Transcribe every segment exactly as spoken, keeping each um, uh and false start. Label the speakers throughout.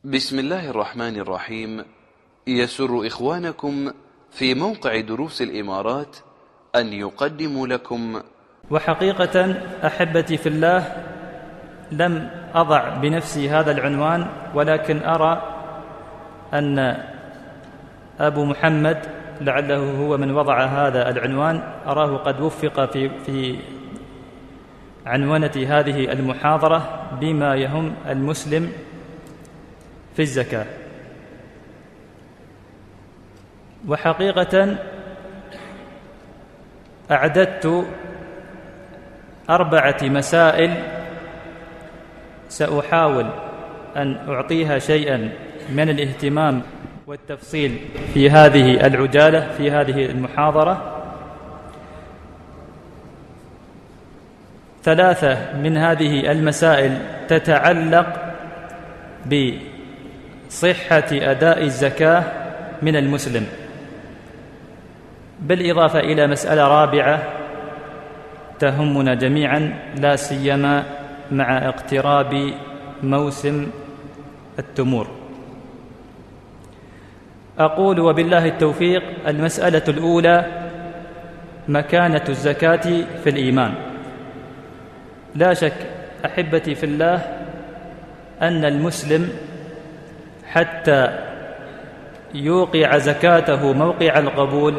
Speaker 1: بسم الله الرحمن الرحيم. يسر إخوانكم في موقع دروس الإمارات أن يقدموا لكم.
Speaker 2: وحقيقة أحبتي في الله، لم أضع بنفسي هذا العنوان، ولكن أرى أن أبو محمد لعله هو من وضع هذا العنوان، أراه قد وفق في, في عنونة هذه المحاضرة بما يهم المسلم في الزكاة. وحقيقة أعددت أربعة مسائل سأحاول أن أعطيها شيئا من الاهتمام والتفصيل في هذه العجالة في هذه المحاضرة. ثلاثة من هذه المسائل تتعلق بصحة أداء الزكاة من المسلم، بالإضافة إلى مسألة رابعة تهمنا جميعا لا سيما مع اقتراب موسم التمور. أقول وبالله التوفيق: المسألة الأولى مكانة الزكاة في الإيمان. لا شك أحبتي في الله أن المسلم حتى يوقع زكاته موقع القبول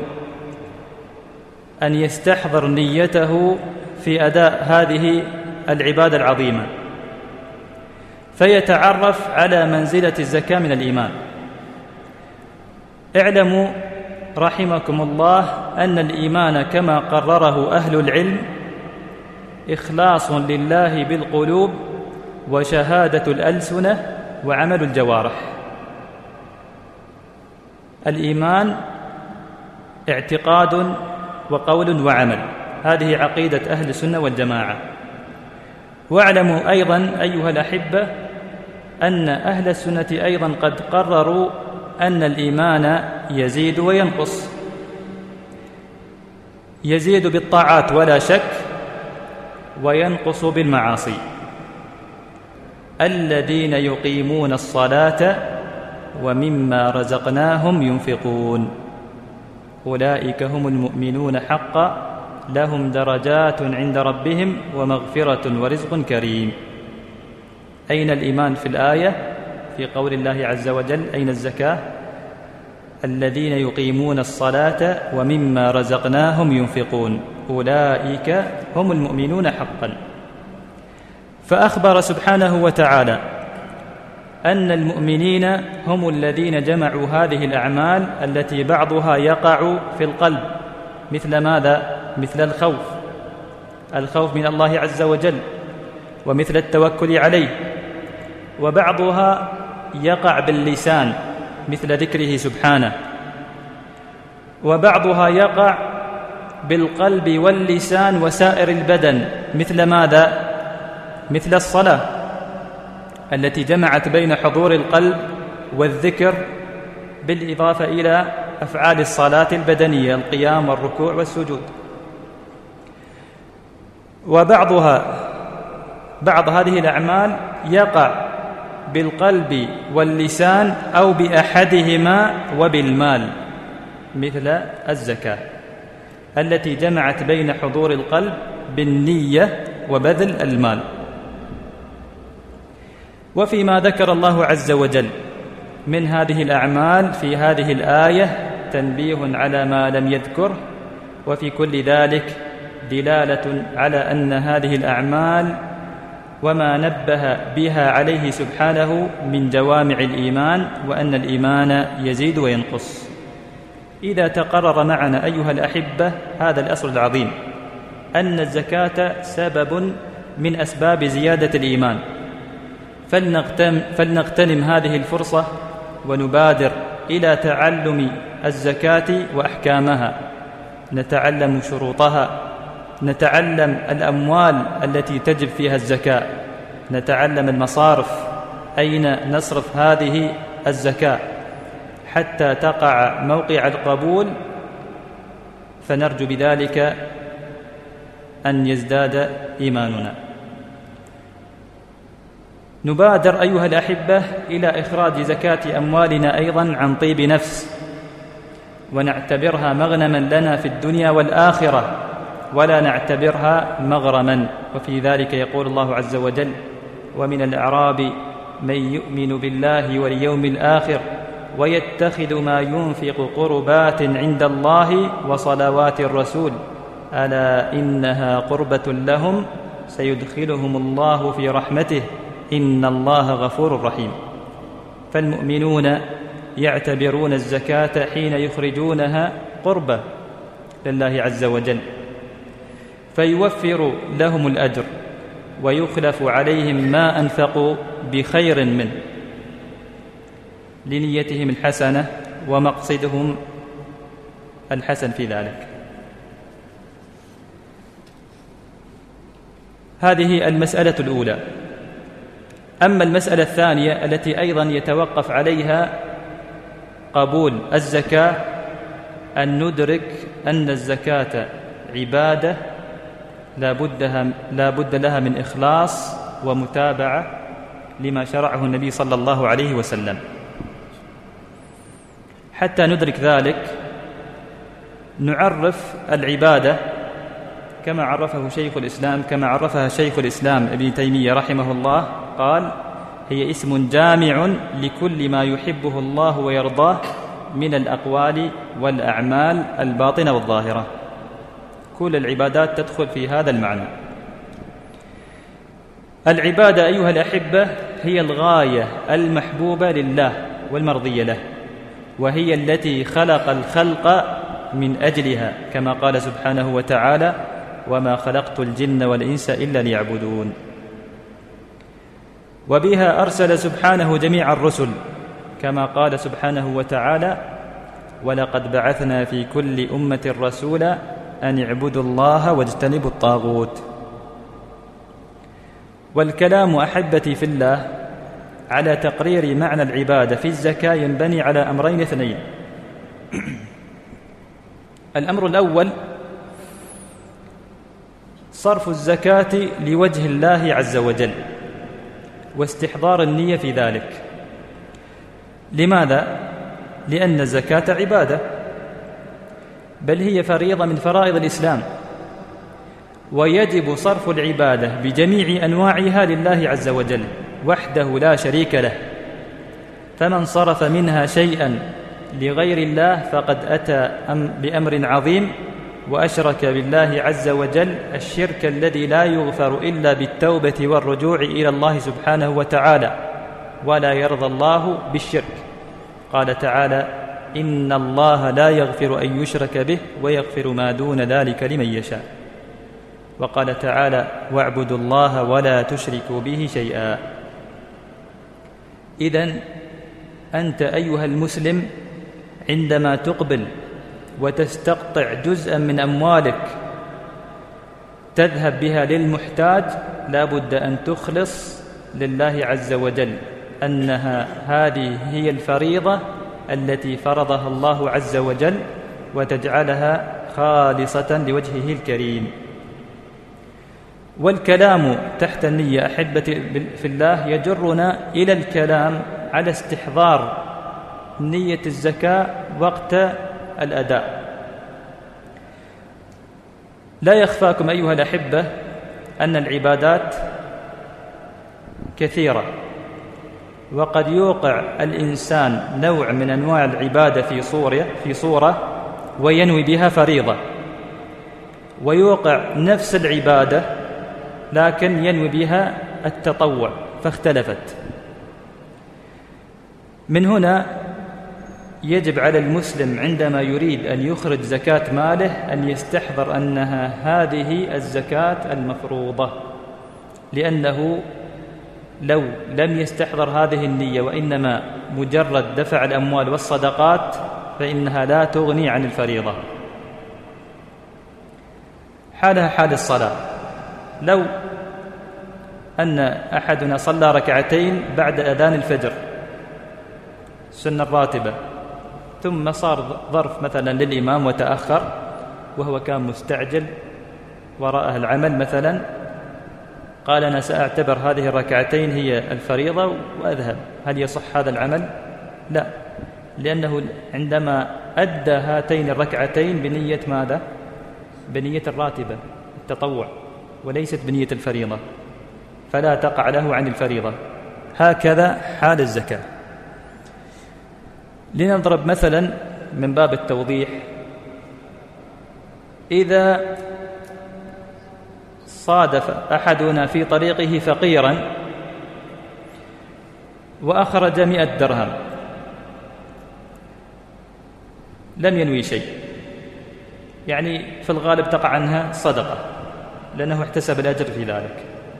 Speaker 2: أن يستحضر نيته في أداء هذه العبادة العظيمة، فيتعرف على منزلة الزكاة من الإيمان. اعلموا رحمكم الله أن الإيمان كما قرره أهل العلم إخلاص لله بالقلوب، وشهادة الألسنة، وعمل الجوارح. الإيمان اعتقاد وقول وعمل، هذه عقيدة أهل السنة والجماعة. واعلموا أيضا أيها الأحبة أن أهل السنة أيضا قد قرروا أن الإيمان يزيد وينقص، يزيد بالطاعات ولا شك، وينقص بالمعاصي. الذين يقيمون الصلاة ومما رزقناهم ينفقون أولئك هم المؤمنون حقا لهم درجات عند ربهم ومغفرة ورزق كريم. أين الإيمان في الآية؟ في قول الله عز وجل: أين الزكاة؟ الذين يقيمون الصلاة ومما رزقناهم ينفقون أولئك هم المؤمنون حقا. فأخبر سبحانه وتعالى أن المؤمنين هم الذين جمعوا هذه الأعمال التي بعضها يقع في القلب، مثل ماذا؟ مثل الخوف، الخوف من الله عز وجل، ومثل التوكل عليه. وبعضها يقع باللسان مثل ذكره سبحانه، وبعضها يقع بالقلب واللسان وسائر البدن، مثل ماذا؟ مثل الصلاة التي جمعت بين حضور القلب والذكر، بالإضافة إلى أفعال الصلاة البدنية: القيام والركوع والسجود. وبعضها بعض هذه الأعمال يقع بالقلب واللسان أو بأحدهما وبالمال، مثل الزكاة التي جمعت بين حضور القلب بالنية وبذل المال. وفيما ذكر الله عز وجل من هذه الأعمال في هذه الآية تنبيه على ما لم يذكره، وفي كل ذلك دلالة على أن هذه الأعمال وما نبه بها عليه سبحانه من جوامع الإيمان، وأن الإيمان يزيد وينقص. إذا تقرر معنا أيها الأحبة هذا الأصل العظيم، أن الزكاة سبب من أسباب زيادة الإيمان، فلنغتنم, فلنغتنم هذه الفرصة ونبادر إلى تعلم الزكاة وأحكامها، نتعلم شروطها، نتعلم الأموال التي تجب فيها الزكاة، نتعلم المصارف أين نصرف هذه الزكاة حتى تقع موقع القبول، فنرجو بذلك أن يزداد إيماننا. نبادر أيها الأحبة إلى إخراج زكاة أموالنا أيضا عن طيب نفس، ونعتبرها مغنما لنا في الدنيا والآخرة، ولا نعتبرها مغرما. وفي ذلك يقول الله عز وجل: ومن الأعراب من يؤمن بالله واليوم الآخر ويتخذ ما ينفق قربات عند الله وصلوات الرسول ألا إنها قربة لهم سيدخلهم الله في رحمته إن الله غفور رحيم. فالمؤمنون يعتبرون الزكاة حين يخرجونها قربة لله عز وجل، فيوفر لهم الأجر ويخلف عليهم ما أنفقوا بخير منه لنيتهم الحسنة ومقصدهم الحسن في ذلك. هذه المسألة الأولى. أما المسألة الثانية التي أيضا يتوقف عليها قبول الزكاة، أن ندرك أن الزكاة عبادة لا بد لها من إخلاص ومتابعة لما شرعه النبي صلى الله عليه وسلم. حتى ندرك ذلك نعرف العبادة كما عرفه شيخ الإسلام كما عرفها شيخ الإسلام ابن تيمية رحمه الله، قال: هي اسم جامع لكل ما يحبه الله ويرضاه من الأقوال والأعمال الباطنة والظاهرة. كل العبادات تدخل في هذا المعنى. العبادة أيها الأحبة هي الغاية المحبوبة لله والمرضية له، وهي التي خلق الخلق من أجلها، كما قال سبحانه وتعالى: وما خلقت الجن والإنس إلا ليعبدون. وبها أرسل سبحانه جميع الرسل، كما قال سبحانه وتعالى: ولقد بعثنا في كل أمة رسولا أن اعبدوا الله واجتنبوا الطاغوت. والكلام أحبتي في الله على تقرير معنى العبادة في الزكاة ينبني على أمرين اثنين. الأمر الأول صرف الزكاة لوجه الله عز وجل واستحضار النية في ذلك. لماذا؟ لأن الزكاة عبادة، بل هي فريضة من فرائض الإسلام، ويجب صرف العبادة بجميع أنواعها لله عز وجل وحده لا شريك له. فمن صرف منها شيئا لغير الله فقد أتى بأمر عظيم وأشرك بالله عز وجل الشرك الذي لا يغفر إلا بالتوبة والرجوع إلى الله سبحانه وتعالى، ولا يرضى الله بالشرك. قال تعالى: إن الله لا يغفر أن يشرك به ويغفر ما دون ذلك لمن يشاء. وقال تعالى: واعبدوا الله ولا تشركوا به شيئا. إذن أنت أيها المسلم عندما تقبل وتستقطع جزءا من أموالك تذهب بها للمحتاج، لا بد أن تخلص لله عز وجل أنها هذه هي الفريضة التي فرضها الله عز وجل، وتجعلها خالصة لوجهه الكريم. والكلام تحت النية أحبتي في الله يجرنا إلى الكلام على استحضار نية الزكاة وقت الأداء. لا يخفاكم أيها الأحبة أن العبادات كثيرة، وقد يوقع الإنسان نوع من أنواع العبادة في صورة في صورة وينوي بها فريضة، ويوقع نفس العبادة لكن ينوي بها التطوع، فاختلفت. من هنا يجب على المسلم عندما يريد أن يخرج زكاة ماله أن يستحضر أنها هذه الزكاة المفروضة، لأنه لو لم يستحضر هذه النية وإنما مجرد دفع الأموال والصدقات فإنها لا تغني عن الفريضة. حالها حال الصلاة. لو أن أحدنا صلى ركعتين بعد أذان الفجر سنة راتبة، ثم صار ظرف مثلا للإمام وتأخر وهو كان مستعجل وراءه العمل مثلا، قال أنا سأعتبر هذه الركعتين هي الفريضة وأذهب، هل يصح هذا العمل؟ لا، لأنه عندما أدى هاتين الركعتين بنية ماذا؟ بنية الراتبة التطوع وليست بنية الفريضة، فلا تقع له عن الفريضة. هكذا حال الزكاة. لنضرب مثلا من باب التوضيح: إذا صادف أحدنا في طريقه فقيرا وأخرج مئة درهم لم ينوي شيء، يعني في الغالب تقع عنها صدقة لأنه احتسب الأجر في ذلك.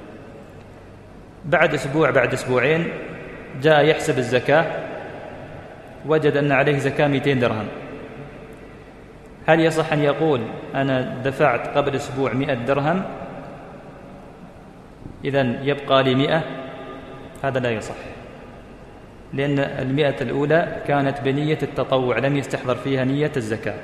Speaker 2: بعد أسبوع بعد أسبوعين جاء يحسب الزكاة وجد أن عليه زكاة مئتين درهم، هل يصح أن يقول أنا دفعت قبل أسبوع مئة درهم إذن يبقى لي مئة؟ هذا لا يصح، لأن المئة الأولى كانت بنية التطوع لم يستحضر فيها نية الزكاة.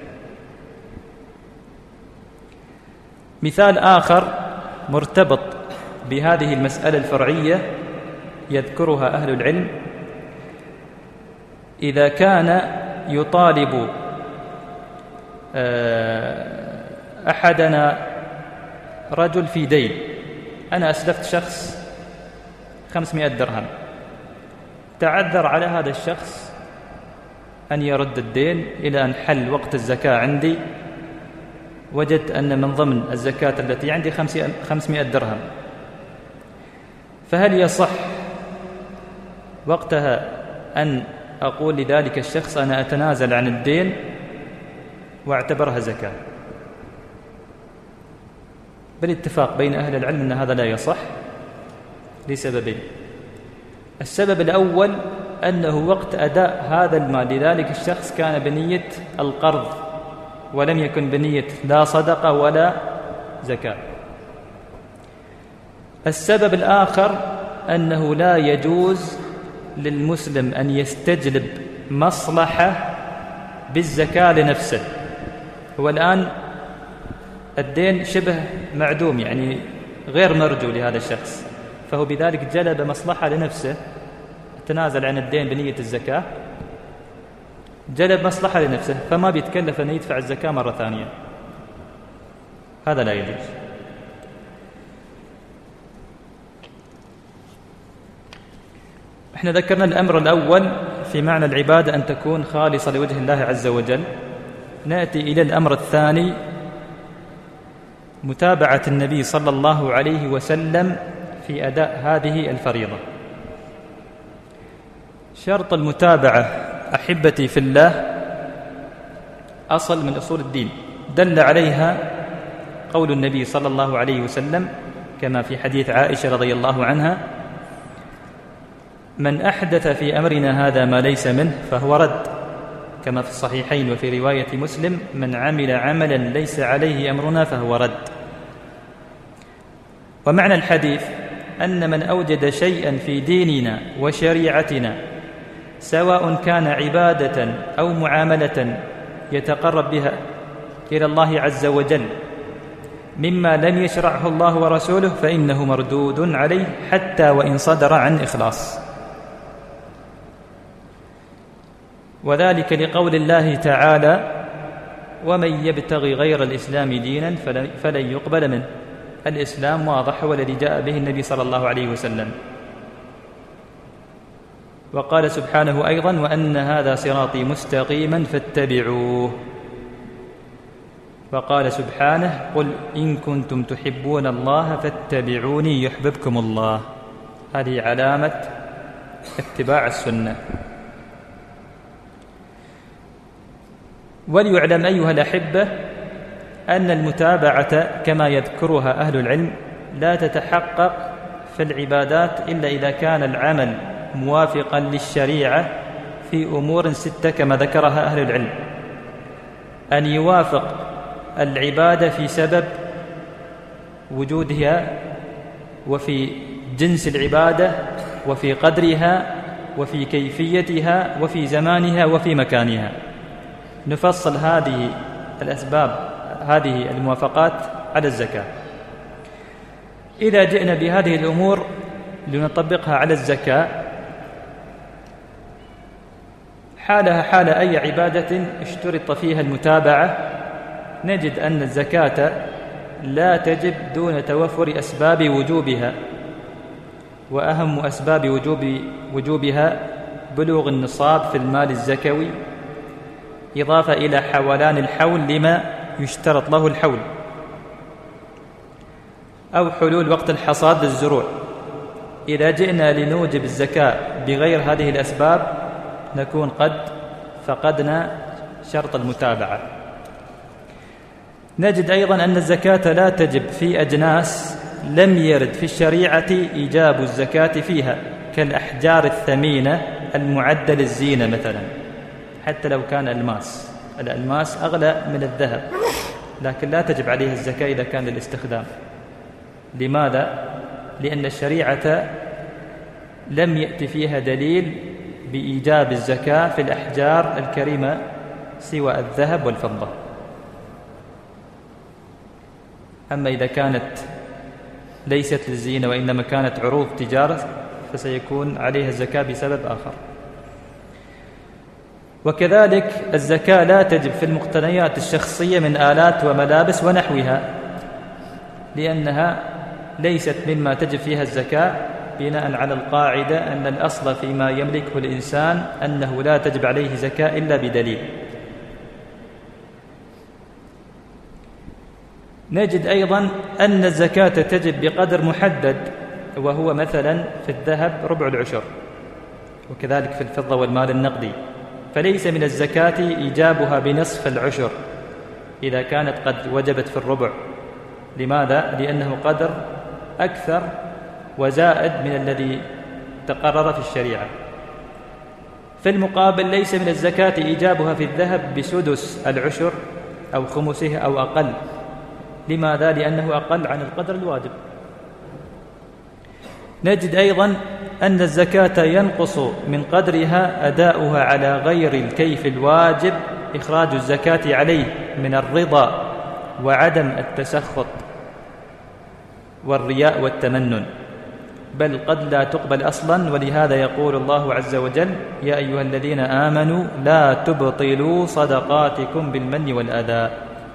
Speaker 2: مثال آخر مرتبط بهذه المسألة الفرعية يذكرها أهل العلم: إذا كان يطالب أحدنا رجل في دين، أنا أسلفت شخص خمسمائة درهم، تعذر على هذا الشخص أن يرد الدين إلى أن حل وقت الزكاة عندي، وجدت أن من ضمن الزكاة التي عندي خمسمائة درهم، فهل يصح وقتها أن أقول لذلك الشخص أنا أتنازل عن الدين واعتبرها زكاة؟ بالاتفاق بين أهل العلم أن هذا لا يصح لسببين: السبب الأول أنه وقت أداء هذا المال لذلك الشخص كان بنية القرض ولم يكن بنية لا صدقة ولا زكاة. السبب الآخر أنه لا يجوز للمسلم أن يستجلب مصلحة بالزكاة لنفسه. هو الآن الدين شبه معدوم، يعني غير مرجو لهذا الشخص، فهو بذلك جلب مصلحة لنفسه، تنازل عن الدين بنية الزكاة، جلب مصلحة لنفسه، فما بيتكلف أن يدفع الزكاة مرة ثانية، هذا لا يجوز. احنا ذكرنا الأمر الأول في معنى العبادة أن تكون خالصة لوجه الله عز وجل. نأتي إلى الأمر الثاني: متابعة النبي صلى الله عليه وسلم في أداء هذه الفريضة. شرط المتابعة أحبتي في الله أصل من أصول الدين، دل عليها قول النبي صلى الله عليه وسلم كما في حديث عائشة رضي الله عنها: من أحدث في أمرنا هذا ما ليس منه فهو رد، كما في الصحيحين وفي رواية مسلم: من عمل عملا ليس عليه أمرنا فهو رد. ومعنى الحديث أن من أوجد شيئا في ديننا وشريعتنا سواء كان عبادة أو معاملة يتقرب بها إلى الله عز وجل مما لم يشرعه الله ورسوله فإنه مردود عليه حتى وإن صدر عن إخلاص. وذلك لقول الله تعالى: ومن يبتغي غير الإسلام دينا فلن يقبل منه. الإسلام واضح، والذي جاء به النبي صلى الله عليه وسلم. وقال سبحانه أيضا: وأن هذا صراطي مستقيما فاتبعوه. وقال سبحانه: قل إن كنتم تحبون الله فاتبعوني يحببكم الله. هذه علامة اتباع السنة. وليعلم أيها الأحبة أن المتابعة كما يذكرها أهل العلم لا تتحقق في العبادات إلا إذا كان العمل موافقا للشريعة في أمور ستة كما ذكرها أهل العلم: أن يوافق العبادة في سبب وجودها، وفي جنس العبادة، وفي قدرها، وفي كيفيتها، وفي زمانها، وفي مكانها. نفصل هذه الأسباب، هذه الموافقات على الزكاة. إذا جئنا بهذه الأمور لنطبقها على الزكاة حالها حال أي عبادة اشترط فيها المتابعة، نجد أن الزكاة لا تجب دون توفر أسباب وجوبها، وأهم أسباب وجوب وجوبها بلوغ النصاب في المال الزكوي، إضافة إلى حولان الحول لما يشترط له الحول، أو حلول وقت الحصاد للزروع. إذا جئنا لنوجب الزكاة بغير هذه الأسباب نكون قد فقدنا شرط المتابعة. نجد أيضا أن الزكاة لا تجب في أجناس لم يرد في الشريعة إيجاب الزكاة فيها، كالأحجار الثمينة المعدة للزينة مثلا، حتى لو كان ألماس، الألماس أغلى من الذهب، لكن لا تجب عليه الزكاة إذا كان للاستخدام. لماذا؟ لأن الشريعة لم يأتي فيها دليل بإيجاب الزكاة في الأحجار الكريمة سوى الذهب والفضة. أما إذا كانت ليست للزينة وإنما كانت عروض تجارة فسيكون عليها الزكاة بسبب آخر. وكذلك الزكاة لا تجب في المقتنيات الشخصية من آلات وملابس ونحوها، لأنها ليست مما تجب فيها الزكاة، بناء على القاعدة أن الأصل فيما يملكه الإنسان أنه لا تجب عليه زكاة إلا بدليل. نجد أيضا أن الزكاة تجب بقدر محدد، وهو مثلا في الذهب ربع العشر، وكذلك في الفضة والمال النقدي، فليس من الزكاة إيجابها بنصف العشر إذا كانت قد وجبت في الربع. لماذا؟ لأنه قدر أكثر وزائد من الذي تقرر في الشريعة. في المقابل ليس من الزكاة إيجابها في الذهب بسدس العشر أو خمسه أو أقل. لماذا؟ لأنه أقل عن القدر الواجب. نجد أيضا أن الزكاة ينقص من قدرها أداؤها على غير الكيف الواجب إخراج الزكاة عليه من الرضا وعدم التسخط والرياء والتمنن، بل قد لا تقبل أصلا. ولهذا يقول الله عز وجل: يا أيها الذين آمنوا لا تبطلوا صدقاتكم بالمن والأذى.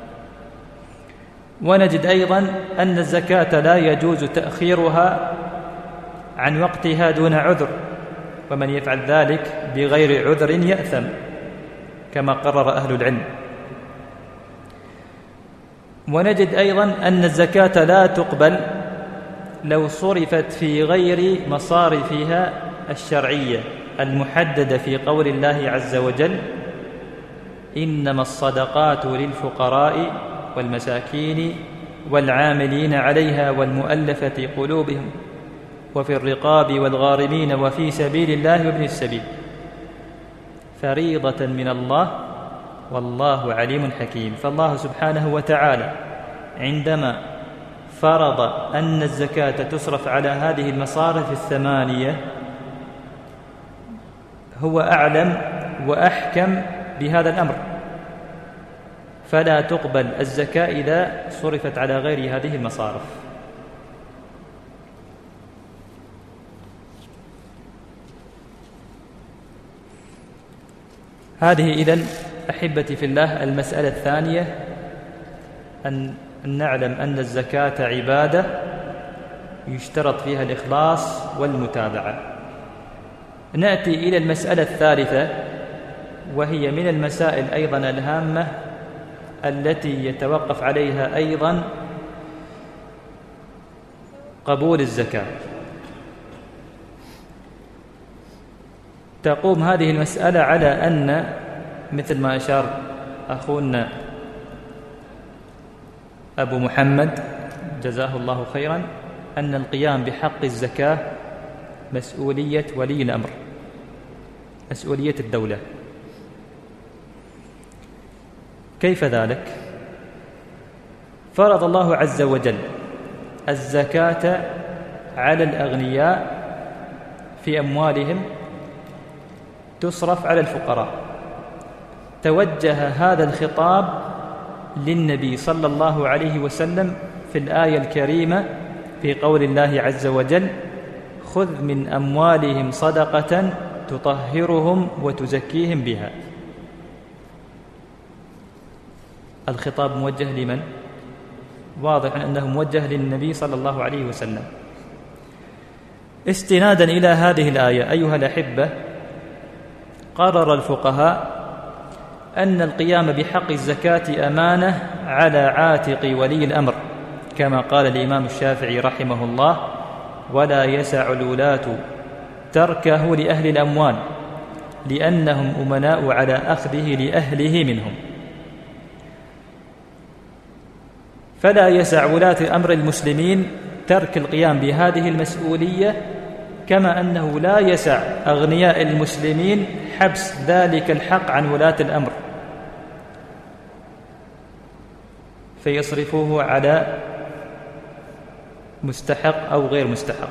Speaker 2: ونجد أيضا أن الزكاة لا يجوز تأخيرها عن وقتها دون عذر، ومن يفعل ذلك بغير عذر يأثم، كما قرر أهل العلم. ونجد أيضا أن الزكاة لا تقبل لو صرفت في غير مصارفها الشرعية المحددة في قول الله عز وجل: إنما الصدقات للفقراء والمساكين والعاملين عليها والمؤلفة قلوبهم وفي الرقاب والغارمين وفي سبيل الله وابن السبيل، فريضة من الله والله عليم حكيم. فالله سبحانه وتعالى عندما فرض أن الزكاة تصرف على هذه المصارف الثمانية هو أعلم وأحكم بهذا الأمر، فلا تقبل الزكاة إذا صرفت على غير هذه المصارف. هذه إذن أحبتي في الله المسألة الثانية، أن نعلم أن الزكاة عبادة يشترط فيها الإخلاص والمتابعة. نأتي إلى المسألة الثالثة، وهي من المسائل أيضا الهامة التي يتوقف عليها أيضا قبول الزكاة. تقوم هذه المسألة على أن، مثل ما أشار أخونا أبو محمد جزاه الله خيرا، أن القيام بحق الزكاة مسؤولية ولي الأمر، مسؤولية الدولة. كيف ذلك؟ فرض الله عز وجل الزكاة على الأغنياء في أموالهم تصرف على الفقراء. توجه هذا الخطاب للنبي صلى الله عليه وسلم في الآية الكريمة في قول الله عز وجل: خذ من أموالهم صدقة تطهرهم وتزكيهم بها. الخطاب موجه لمن؟ واضح أنه موجه للنبي صلى الله عليه وسلم. استنادا إلى هذه الآية أيها الأحبة، قرر الفقهاء أن القيام بحق الزكاة أمانة على عاتق ولي الأمر، كما قال الإمام الشافعي رحمه الله: ولا يسع الولاة تركه لأهل الأموال لأنهم أمناء على أخذه لأهله منهم. فلا يسع ولاة أمر المسلمين ترك القيام بهذه المسؤولية، كما أنه لا يسع أغنياء المسلمين حبس ذلك الحق عن ولاة الأمر فيصرفوه على مستحق أو غير مستحق.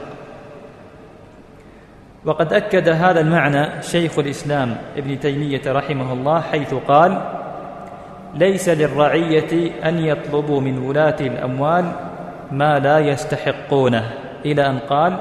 Speaker 2: وقد أكد هذا المعنى شيخ الإسلام ابن تيمية رحمه الله، حيث قال: ليس للرعية أن يطلبوا من ولاة الأموال ما لا يستحقونه، إلى أن قال: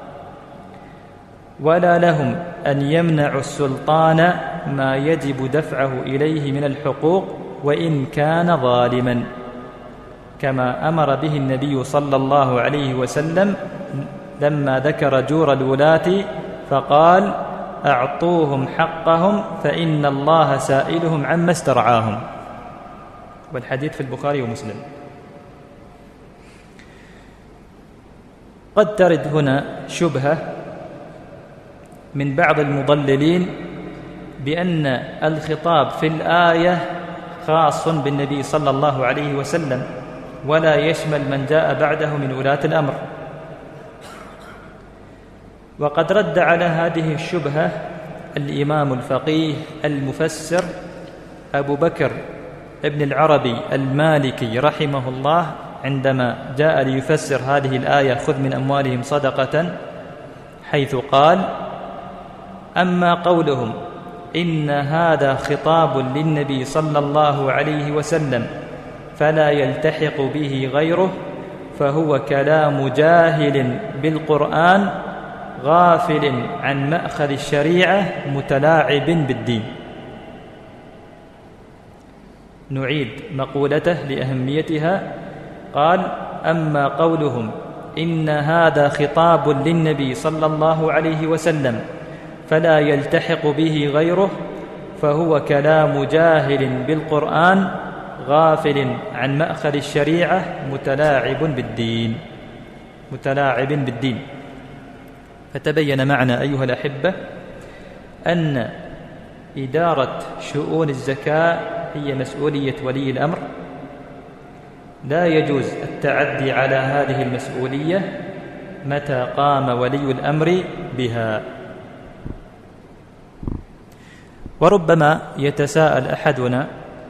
Speaker 2: ولا لهم أن يمنعوا السلطان ما يجب دفعه إليه من الحقوق وإن كان ظالما، كما أمر به النبي صلى الله عليه وسلم لما ذكر جور الولاة فقال: أعطوهم حقهم فإن الله سائلهم عما استرعاهم. والحديث في البخاري ومسلم. قد ترد هنا شبهة من بعض المضللين بأن الخطاب في الآية خاص بالنبي صلى الله عليه وسلم ولا يشمل من جاء بعده من ولاة الأمر. وقد رد على هذه الشبهة الإمام الفقيه المفسر أبو بكر ابن العربي المالكي رحمه الله عندما جاء ليفسر هذه الآية: خذ من أموالهم صدقة، حيث قال: أما قولهم إن هذا خطاب للنبي صلى الله عليه وسلم فلا يلتحق به غيره فهو كلام جاهل بالقرآن غافل عن مأخذ الشريعة متلاعب بالدين. نعيد مقولته لأهميتها. قال: أما قولهم إن هذا خطاب للنبي صلى الله عليه وسلم فلا يلتحق به غيره فهو كلام جاهل بالقرآن غافل عن مأخذ الشريعة متلاعب بالدين متلاعب بالدين. فتبين معنا أيها الأحبة أن إدارة شؤون الزكاة هي مسؤولية ولي الأمر، لا يجوز التعدي على هذه المسؤولية متى قام ولي الأمر بها. وربما يتساءل أحدنا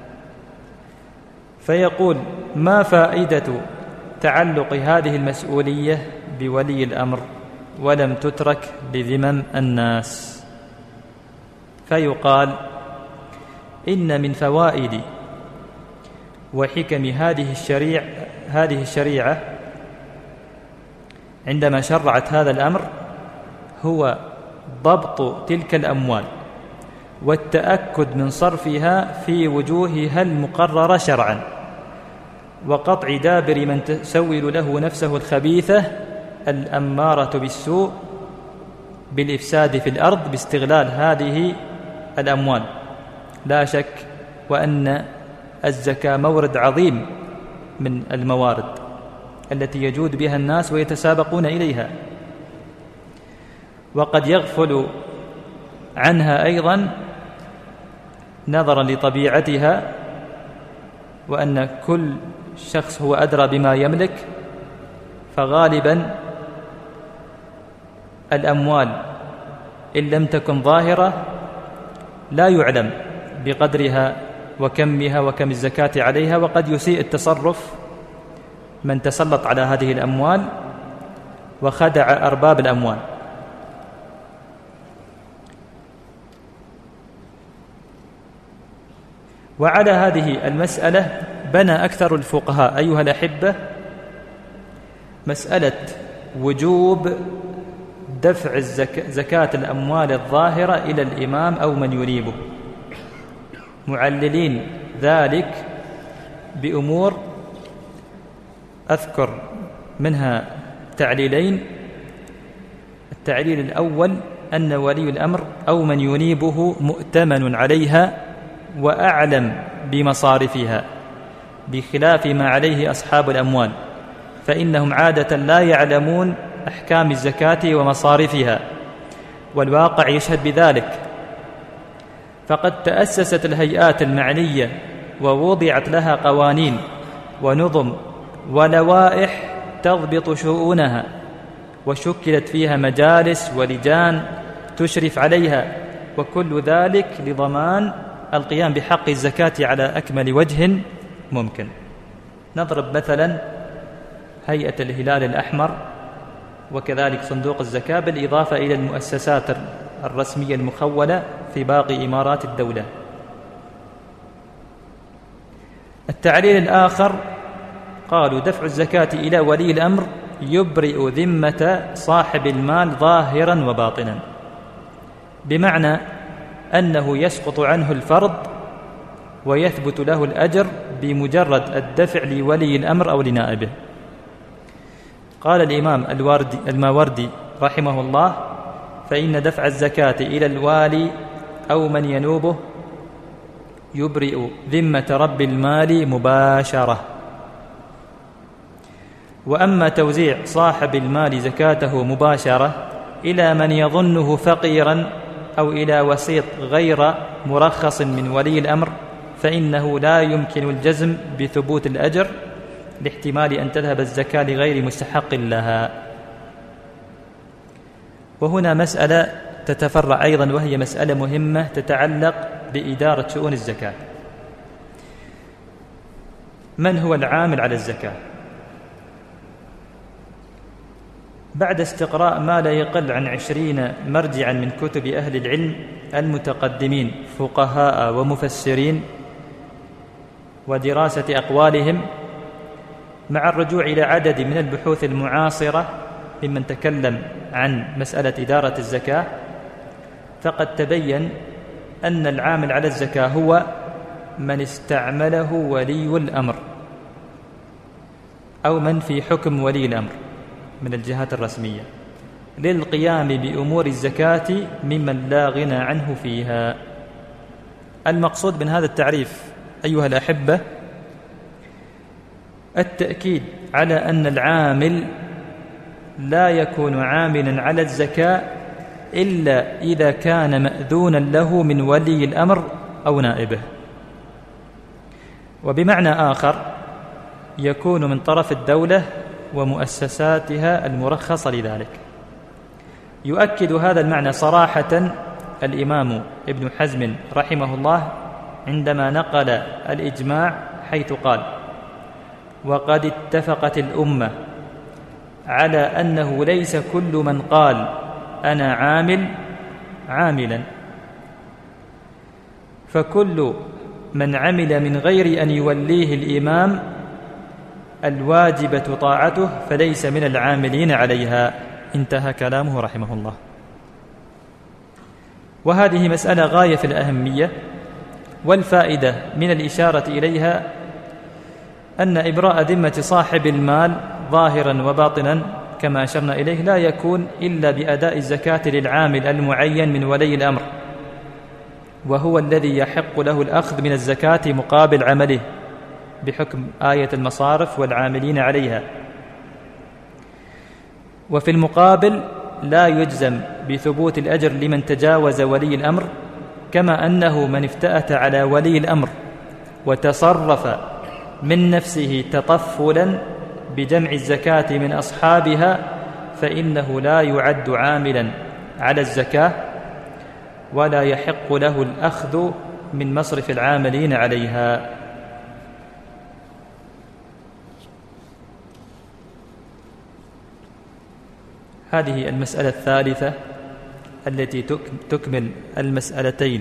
Speaker 2: فيقول: ما فائدة تعلق هذه المسؤولية بولي الأمر ولم تترك لذمم الناس؟ فيقال: إن من فوائد وحكم هذه الشريعة هذه الشريعة عندما شرعت هذا الأمر هو ضبط تلك الأموال والتأكد من صرفها في وجوهها المقررة شرعا، وقطع دابر من تسول له نفسه الخبيثة الأمارة بالسوء بالإفساد في الأرض باستغلال هذه الأموال. لا شك وأن الزكاة مورد عظيم من الموارد التي يجود بها الناس ويتسابقون إليها، وقد يغفل عنها أيضا نظرا لطبيعتها، وأن كل شخص هو أدرى بما يملك، فغالبا الأموال إن لم تكن ظاهرة لا يعلم بقدرها وكمها وكم الزكاة عليها، وقد يسيء التصرف من تسلط على هذه الأموال وخدع أرباب الأموال. وعلى هذه المسألة بنى أكثر الفقهاء أيها الأحبة مسألة وجوب دفع الزك... زكاة الأموال الظاهرة إلى الإمام أو من ينيبه، معللين ذلك بأمور أذكر منها تعليلين. التعليل الأول أن ولي الأمر أو من ينيبه مؤتمن عليها وأعلم بمصارفها، بخلاف ما عليه أصحاب الأموال، فإنهم عادة لا يعلمون أحكام الزكاة ومصارفها، والواقع يشهد بذلك. فقد تأسست الهيئات المعنية ووضعت لها قوانين ونظم ولوائح تضبط شؤونها، وشكلت فيها مجالس ولجان تشرف عليها، وكل ذلك لضمان القيام بحق الزكاة على أكمل وجه ممكن. نضرب مثلا هيئة الهلال الأحمر، وكذلك صندوق الزكاة، بالإضافة إلى المؤسسات الرسمية المخولة في باقي إمارات الدولة. التعليل الآخر قالوا دفع الزكاة إلى ولي الأمر يبرئ ذمة صاحب المال ظاهرا وباطنا، بمعنى أنه يسقط عنه الفرض ويثبت له الأجر بمجرد الدفع لولي الأمر أو لنائبه. قال الإمام الواردي الماوردي رحمه الله: فإن دفع الزكاة إلى الوالي أو من ينوبه يبرئ ذمة رب المال مباشرة. وأما توزيع صاحب المال زكاته مباشرة إلى من يظنه فقيرا أو إلى وسيط غير مرخص من ولي الأمر، فإنه لا يمكن الجزم بثبوت الأجر، لاحتمال أن تذهب الزكاة لغير مستحق لها. وهنا مسألة تتفرع أيضا، وهي مسألة مهمة تتعلق بإدارة شؤون الزكاة. من هو العامل على الزكاة؟ بعد استقراء ما لا يقل عن عشرين مرجعا من كتب أهل العلم المتقدمين فقهاء ومفسرين ودراسة أقوالهم، مع الرجوع إلى عدد من البحوث المعاصرة ممن تكلم عن مسألة إدارة الزكاة، فقد تبين أن العامل على الزكاة هو من استعمله ولي الأمر أو من في حكم ولي الأمر من الجهات الرسمية للقيام بأمور الزكاة ممن لا غنى عنه فيها. المقصود من هذا التعريف أيها الأحبة التأكيد على أن العامل لا يكون عاملا على الزكاة إلا إذا كان مأذونا له من ولي الأمر أو نائبه، وبمعنى آخر يكون من طرف الدولة ومؤسساتها المرخصة لذلك. يؤكد هذا المعنى صراحة الإمام ابن حزم رحمه الله عندما نقل الإجماع، حيث قال: وقد اتفقت الأمة على أنه ليس كل من قال أنا عامل عاملا، فكل من عمل من غير أن يوليه الإمام الواجبة طاعته فليس من العاملين عليها. انتهى كلامه رحمه الله. وهذه مسألة غاية في الأهمية، والفائدة من الإشارة إليها أن إبراء ذمة صاحب المال ظاهرا وباطنا كما أشرنا إليه لا يكون إلا بأداء الزكاة للعامل المعين من ولي الأمر، وهو الذي يحق له الأخذ من الزكاة مقابل عمله بحكم آية المصارف والعاملين عليها. وفي المقابل لا يجزم بثبوت الأجر لمن تجاوز ولي الأمر، كما أنه من افتأت على ولي الأمر وتصرف من نفسه تطفلا بجمع الزكاة من أصحابها فإنه لا يعد عاملا على الزكاة، ولا يحق له الأخذ من مصرف العاملين عليها. هذه المسألة الثالثة التي تكمل المسألتين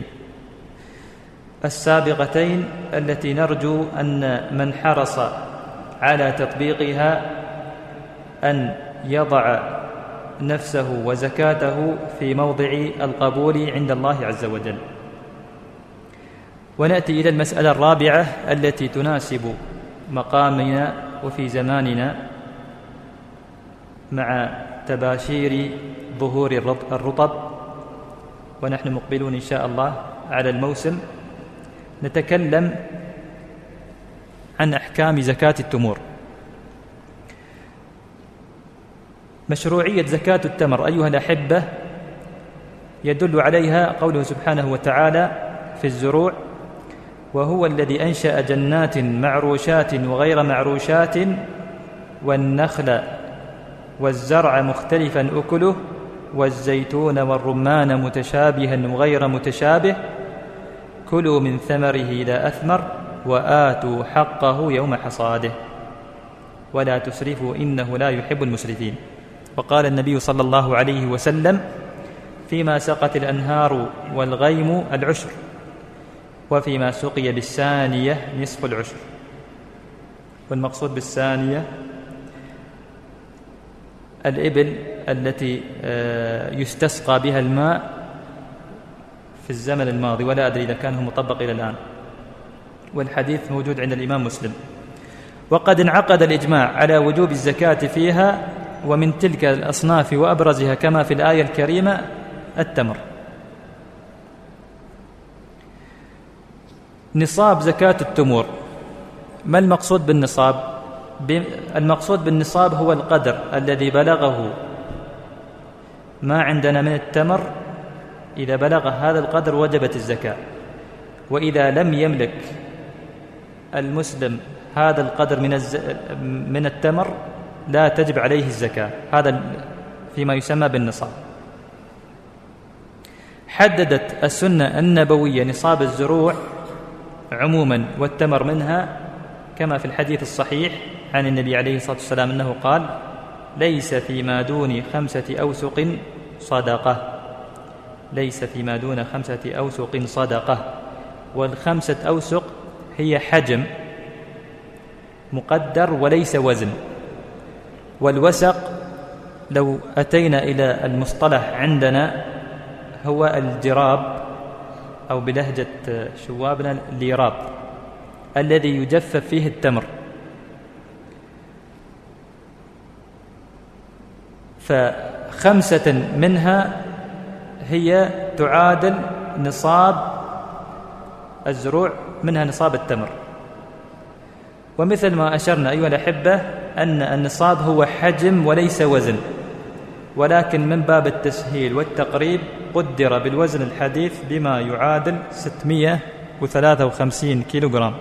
Speaker 2: السابقتين، التي نرجو أن من حرص على تطبيقها أن يضع نفسه وزكاته في موضع القبول عند الله عز وجل. ونأتي إلى المسألة الرابعة التي تناسب مقامنا وفي زماننا مع تباشير ظهور الرطب، ونحن مقبلون إن شاء الله على الموسم. نتكلم عن أحكام زكاة التمور. مشروعية زكاة التمر أيها الأحبة يدل عليها قوله سبحانه وتعالى في الزروع: وهو الذي أنشأ جنات معروشات وغير معروشات والنخل والزرع مختلفا أكله والزيتون والرمان متشابها وغير متشابه كلوا من ثمره إذا أثمر وآتوا حقه يوم حصاده ولا تسرفوا إنه لا يحب المسرفين. وقال النبي صلى الله عليه وسلم: فيما سقت الأنهار والغيم العشر، وفيما سقي بالسانية نصف العشر. والمقصود بالسانية الإبل التي يستسقى بها الماء في الزمن الماضي، ولا أدري إذا كان هو مطبق إلى الآن، والحديث موجود عند الإمام مسلم. وقد انعقد الإجماع على وجوب الزكاة فيها، ومن تلك الأصناف وأبرزها كما في الآية الكريمة التمر. نصاب زكاة التمور. ما المقصود بالنصاب؟ المقصود بالنصاب هو القدر الذي بلغه ما عندنا من التمر. إذا بلغ هذا القدر وجبت الزكاة، وإذا لم يملك المسلم هذا القدر من الز... من التمر لا تجب عليه الزكاة. هذا فيما يسمى بالنصاب. حددت السنة النبوية نصاب الزروع عموما والتمر منها، كما في الحديث الصحيح عن النبي عليه الصلاة والسلام أنه قال: ليس فيما دون خمسة أوسق صدقة. ليس فيما دون خمسة أوسق صدقة. والخمسة أوسق هي حجم مقدر وليس وزن. والوسق لو أتينا إلى المصطلح عندنا هو الجراب، أو بلهجة شوابنا الليراب، الذي يجفف فيه التمر. فخمسة منها هي تعادل نصاب الزروع، منها نصاب التمر. ومثل ما أشرنا أيها الأحبة أن النصاب هو حجم وليس وزن، ولكن من باب التسهيل والتقريب قدر بالوزن الحديث بما يعادل ستمائة وثلاثة وخمسين كيلوغرام.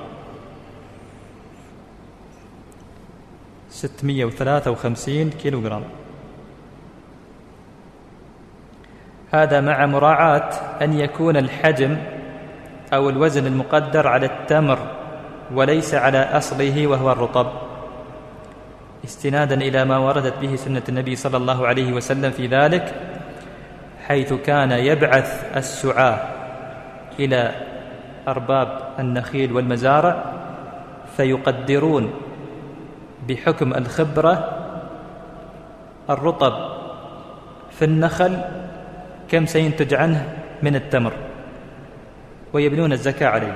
Speaker 2: ستمائة وثلاثة وخمسين كيلوغرام. هذا مع مراعاة أن يكون الحجم أو الوزن المقدر على التمر وليس على أصله وهو الرطب، استنادا إلى ما وردت به سنة النبي صلى الله عليه وسلم في ذلك، حيث كان يبعث السعاة إلى أرباب النخيل والمزارع فيقدرون بحكم الخبرة الرطب في النخل كم سينتج عنه من التمر، ويبنون الزكاة عليه.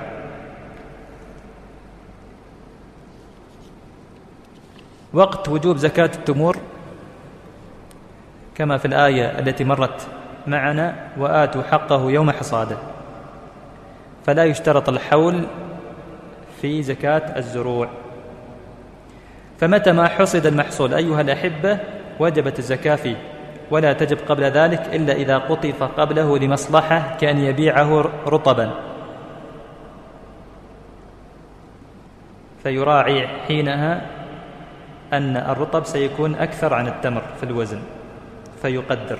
Speaker 2: وقت وجوب زكاة التمور كما في الآية التي مرت معنا: وآتوا حقه يوم حصاده. فلا يشترط الحول في زكاة الزروع. فمتى ما حصد المحصول أيها الأحبة وجبت الزكاة فيه، ولا تجب قبل ذلك إلا إذا قطف قبله لمصلحة، كأن يبيعه رطبا، فيراعي حينها أن الرطب سيكون أكثر عن التمر في الوزن فيقدر.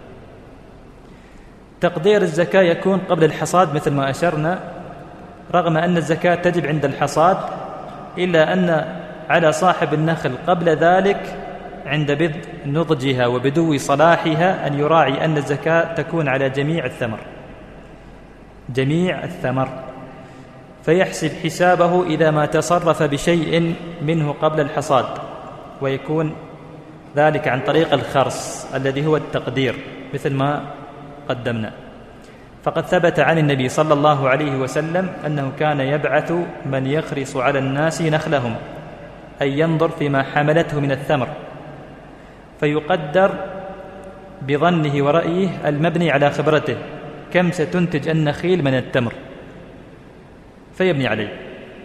Speaker 2: تقدير الزكاة يكون قبل الحصاد مثل ما أشرنا، رغم أن الزكاة تجب عند الحصاد، إلا أن على صاحب النخل قبل ذلك عند بدء نضجها وبدو صلاحها أن يراعي أن الزكاة تكون على جميع الثمر، جميع الثمر، فيحسب حسابه إذا ما تصرف بشيء منه قبل الحصاد، ويكون ذلك عن طريق الخرص الذي هو التقدير مثل ما قدمنا. فقد ثبت عن النبي صلى الله عليه وسلم أنه كان يبعث من يخرص على الناس نخلهم، أي ينظر فيما حملته من الثمر فيقدر بظنه ورأيه المبني على خبرته كم ستنتج النخيل من التمر فيبني عليه،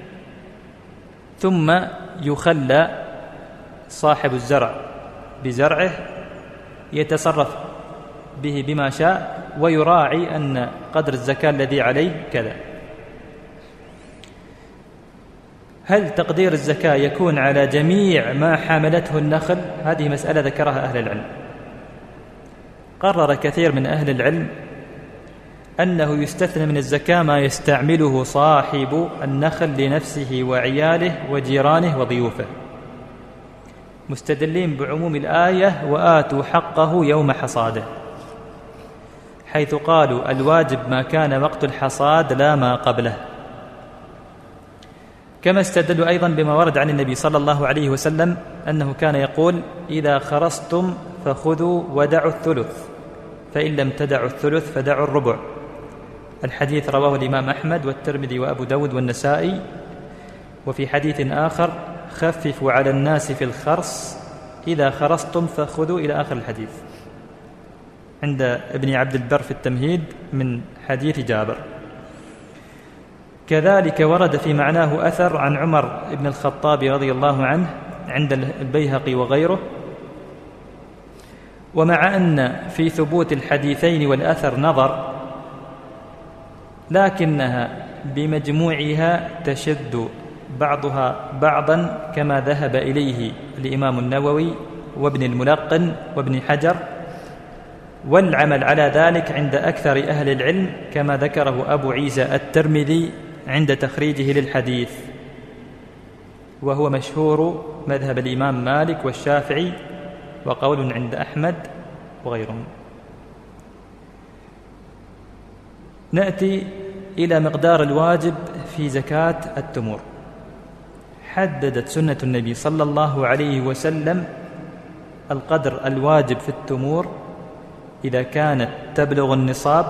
Speaker 2: ثم يخلى صاحب الزرع بزرعه يتصرف به بما شاء ويراعي أن قدر الزكاة الذي عليه كذا. هل تقدير الزكاة يكون على جميع ما حملته النخل؟ هذه مسألة ذكرها أهل العلم. قرر كثير من أهل العلم أنه يستثنى من الزكاة ما يستعمله صاحب النخل لنفسه وعياله وجيرانه وضيوفه، مستدلين بعموم الآية وآتوا حقه يوم حصاده، حيث قالوا الواجب ما كان وقت الحصاد لا ما قبله. كما استدلوا أيضا بما ورد عن النبي صلى الله عليه وسلم أنه كان يقول إذا خرستم فخذوا ودعوا الثلث، فإن لم تدعوا الثلث فدعوا الربع. الحديث رواه الإمام أحمد والترمذي وأبو داود والنسائي. وفي حديث آخر خففوا على الناس في الخرص إذا خرستم فخذوا إلى آخر الحديث، عند ابن عبد البر في التمهيد من حديث جابر. كذلك ورد في معناه أثر عن عمر بن الخطاب رضي الله عنه عند البيهقي وغيره. ومع أن في ثبوت الحديثين والأثر نظر، لكنها بمجموعها تشد بعضها بعضا كما ذهب إليه الإمام النووي وابن الملقن وابن حجر، والعمل على ذلك عند أكثر أهل العلم كما ذكره أبو عيسى الترمذي عند تخريجه للحديث، وهو مشهور مذهب الإمام مالك والشافعي وقول عند أحمد وغيرهم. نأتي إلى مقدار الواجب في زكاة التمور. حددت سنة النبي صلى الله عليه وسلم القدر الواجب في التمور إذا كانت تبلغ النصاب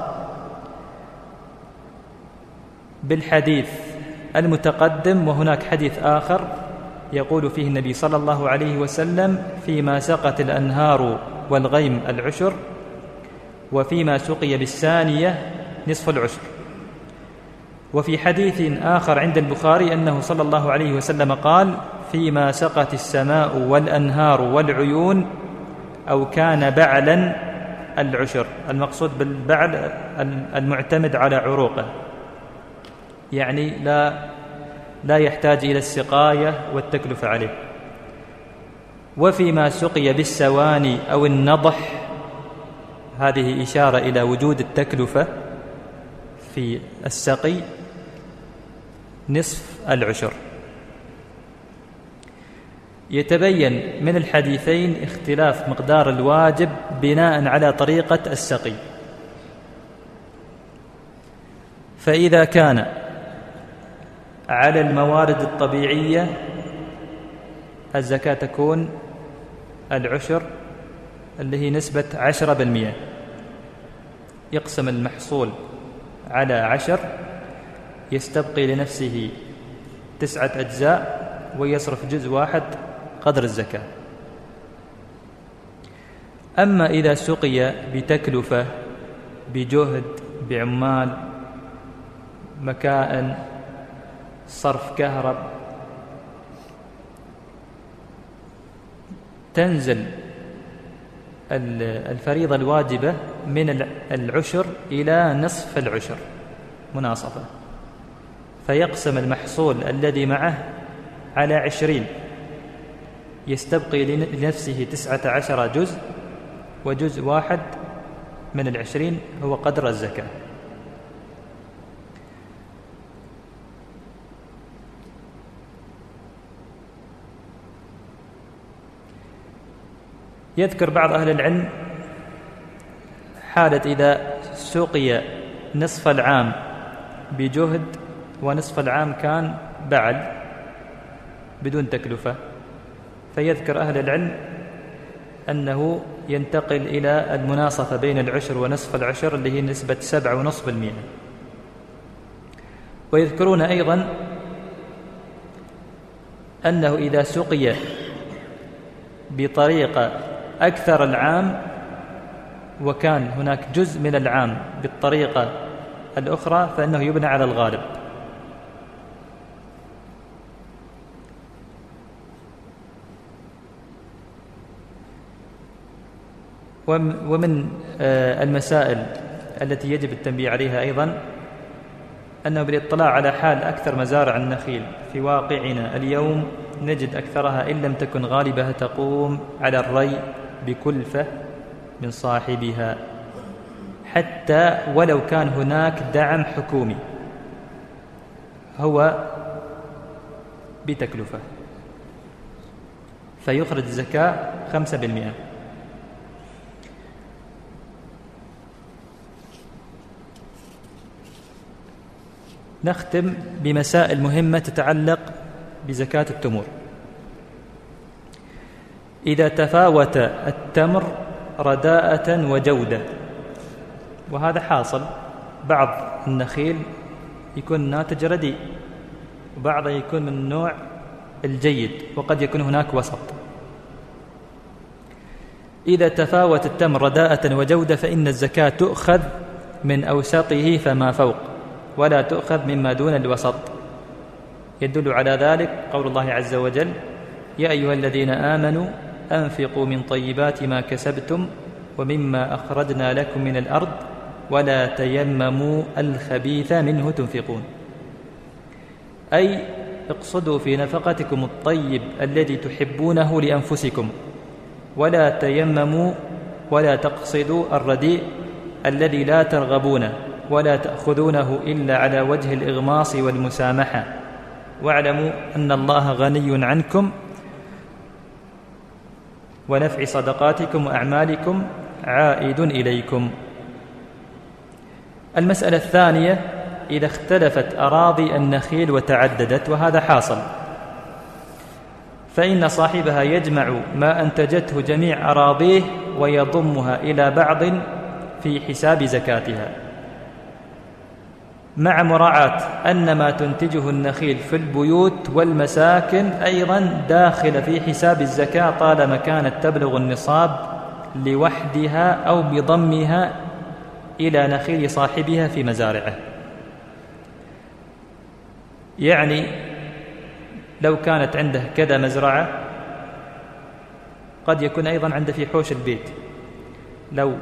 Speaker 2: بالحديث المتقدم، وهناك حديث آخر يقول فيه النبي صلى الله عليه وسلم فيما سقت الأنهار والغيم العشر، وفيما سقي بالثانية نصف العشر. وفي حديث آخر عند البخاري أنه صلى الله عليه وسلم قال فيما سقت السماء والأنهار والعيون أو كان بعلا العشر. المقصود بالبعل المعتمد على عروقه، يعني لا لا يحتاج إلى السقاية والتكلفة عليه. وفيما سقي بالسواني أو النضح، هذه إشارة إلى وجود التكلفة في السقي، نصف العشر. يتبين من الحديثين اختلاف مقدار الواجب بناء على طريقة السقي. فإذا كان على الموارد الطبيعية الزكاة تكون العشر اللي هي نسبة عشرة بالمئة، يقسم المحصول على عشر، يستبقي لنفسه تسعة أجزاء ويصرف جزء واحد قدر الزكاة. أما إذا سقي بتكلفة بجهد بعمال مكائن صرف كهرب، تنزل الفريضة الواجبة من العشر إلى نصف العشر مناصفة، فيقسم المحصول الذي معه على عشرين، يستبقي لنفسه تسعة عشر جزء، وجزء واحد من العشرين هو قدر الزكاة. يذكر بعض أهل العلم حالة إذا سقي نصف العام بجهد ونصف العام كان بعل بدون تكلفة، فيذكر أهل العلم أنه ينتقل إلى المناصفة بين العشر ونصف العشر اللي هي نسبة سبعة ونصف المئة. ويذكرون أيضا أنه إذا سقي بطريقة أكثر العام وكان هناك جزء من العام بالطريقة الأخرى فإنه يبنى على الغالب. ومن المسائل التي يجب التنبيه عليها أيضا أنه بالاطلاع على حال أكثر مزارع النخيل في واقعنا اليوم نجد أكثرها إن لم تكن غالبها تقوم على الري بكلفة من صاحبها، حتى ولو كان هناك دعم حكومي هو بتكلفة، فيخرج الزكاة خمسة بالمئة. نختم بمسائل مهمة تتعلق بزكاة التمور. إذا تفاوت التمر رداءة وجودة، وهذا حاصل، بعض النخيل يكون ناتج رديء وبعضه يكون من النوع الجيد وقد يكون هناك وسط. إذا تفاوت التمر رداءة وجودة فإن الزكاة تؤخذ من أوسطه فما فوق ولا تؤخذ مما دون الوسط. يدل على ذلك قول الله عز وجل: يا أيها الذين آمنوا أنفقوا من طيبات ما كسبتم ومما أخرجنا لكم من الأرض ولا تيمموا الخبيث منه تنفقون، أي اقصدوا في نفقتكم الطيب الذي تحبونه لأنفسكم، ولا تيمموا ولا تقصدوا الرديء الذي لا ترغبونه ولا تأخذونه إلا على وجه الإغماص والمسامحة، واعلموا أن الله غني عنكم ونفع صدقاتكم وأعمالكم عائد إليكم. المسألة الثانية: إذا اختلفت أراضي النخيل وتعددت، وهذا حاصل، فإن صاحبها يجمع ما أنتجته جميع أراضيه ويضمها إلى بعض في حساب زكاتها، مع مراعاة أن ما تنتجه النخيل في البيوت والمساكن أيضا داخل في حساب الزكاة طالما كانت تبلغ النصاب لوحدها أو بضمها إلى نخيل صاحبها في مزارعه. يعني لو كانت عنده كذا مزرعة قد يكون أيضا عنده في حوش البيت، لو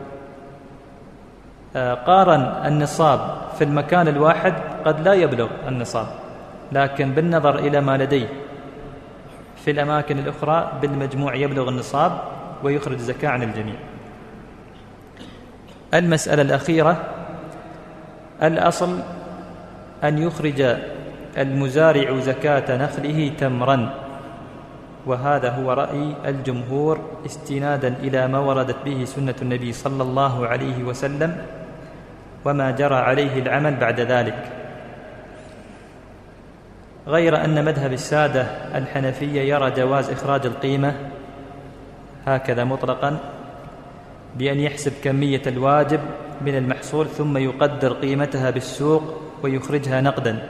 Speaker 2: قارن النصاب في المكان الواحد قد لا يبلغ النصاب، لكن بالنظر إلى ما لديه في الأماكن الأخرى بالمجموع يبلغ النصاب ويخرج زكاة عن الجميع. المسألة الأخيرة: الأصل أن يخرج المزارع زكاة نخله تمرا، وهذا هو رأي الجمهور استنادا إلى ما وردت به سنة النبي صلى الله عليه وسلم وما جرى عليه العمل بعد ذلك، غير أن مذهب السادة الحنفية يرى جواز إخراج القيمة هكذا مطلقا بأن يحسب كمية الواجب من المحصول ثم يقدر قيمتها بالسوق ويخرجها نقدا،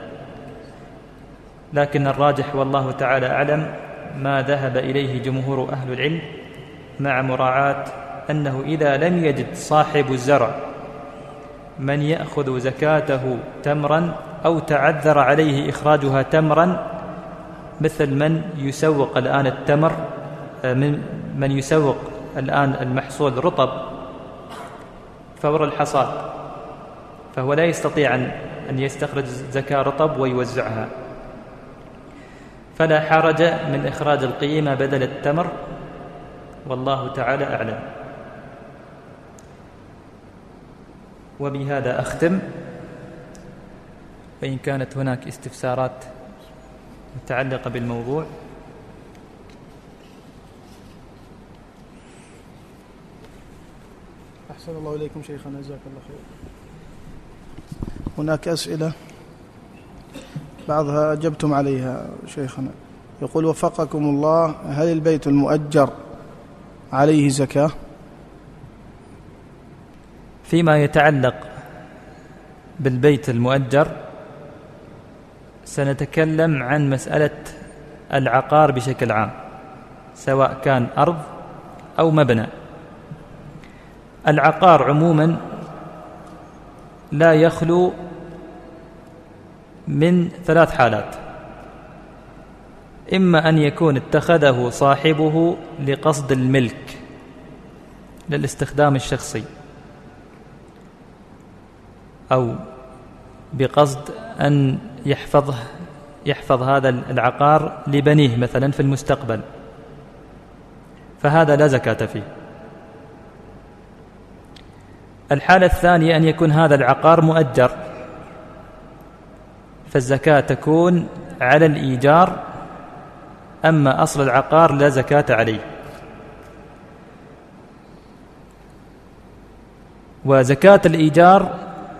Speaker 2: لكن الراجح والله تعالى أعلم ما ذهب إليه جمهور أهل العلم، مع مراعاة أنه إذا لم يجد صاحب الزرع من يأخذ زكاته تمرا أو تعذر عليه إخراجها تمرا، مثل من يسوق الآن التمر، من يسوق الآن المحصول رطب فور الحصاد، فهو لا يستطيع أن يستخرج زكاة رطب ويوزعها، فلا حرج من إخراج القيمة بدل التمر، والله تعالى أعلم. وبهذا أختم، وإن كانت هناك استفسارات متعلقة بالموضوع.
Speaker 3: أحسن الله إليكم شيخنا، جزاك الله خير. هناك أسئلة بعضها أجبتم عليها شيخنا. يقول: وفقكم الله، هل البيت المؤجر عليه زكاة؟
Speaker 2: فيما يتعلق بالبيت المؤجر سنتكلم عن مسألة العقار بشكل عام، سواء كان أرض أو مبنى. العقار عموما لا يخلو من ثلاث حالات: إما أن يكون اتخذه صاحبه لقصد الملك للاستخدام الشخصي، أو بقصد أن يحفظه يحفظ هذا العقار لبنيه مثلا في المستقبل، فهذا لا زكاة فيه. الحالة الثانية أن يكون هذا العقار مؤجر، فالزكاة تكون على الإيجار، أما أصل العقار لا زكاة عليه. وزكاة الإيجار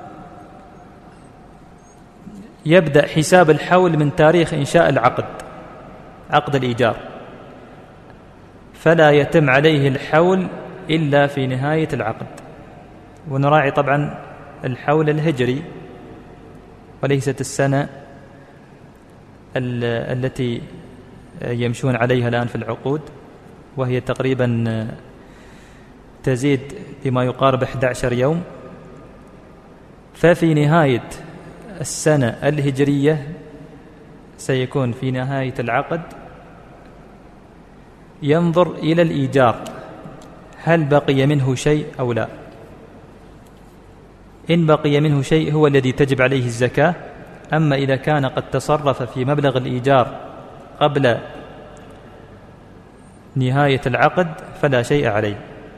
Speaker 2: يبدأ حساب الحول من تاريخ إنشاء العقد، عقد الإيجار، فلا يتم عليه الحول إلا في نهاية العقد. ونراعي طبعا الحول الهجري وليست السنة التي يمشون عليها الآن في العقود، وهي تقريبا تزيد بما يقارب أحد عشر يوم. ففي نهاية السنة الهجرية سيكون في نهاية العقد ينظر إلى الإيجار هل بقي منه شيء أو لا. إن بقي منه شيء هو الذي تجب عليه الزكاة، أما إذا كان قد تصرف في مبلغ الإيجار قبل نهاية العقد فلا شيء عليه.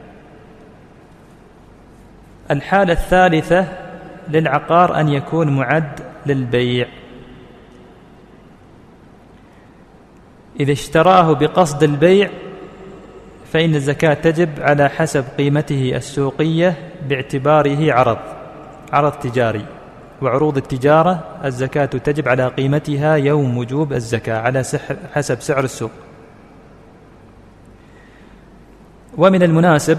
Speaker 2: الحالة الثالثة للعقار أن يكون معد للبيع. إذا اشتراه بقصد البيع فإن الزكاة تجب على حسب قيمته السوقية باعتباره عرض عرض تجاري، وعروض التجارة الزكاة تجب على قيمتها يوم وجوب الزكاة على حسب سعر السوق. ومن المناسب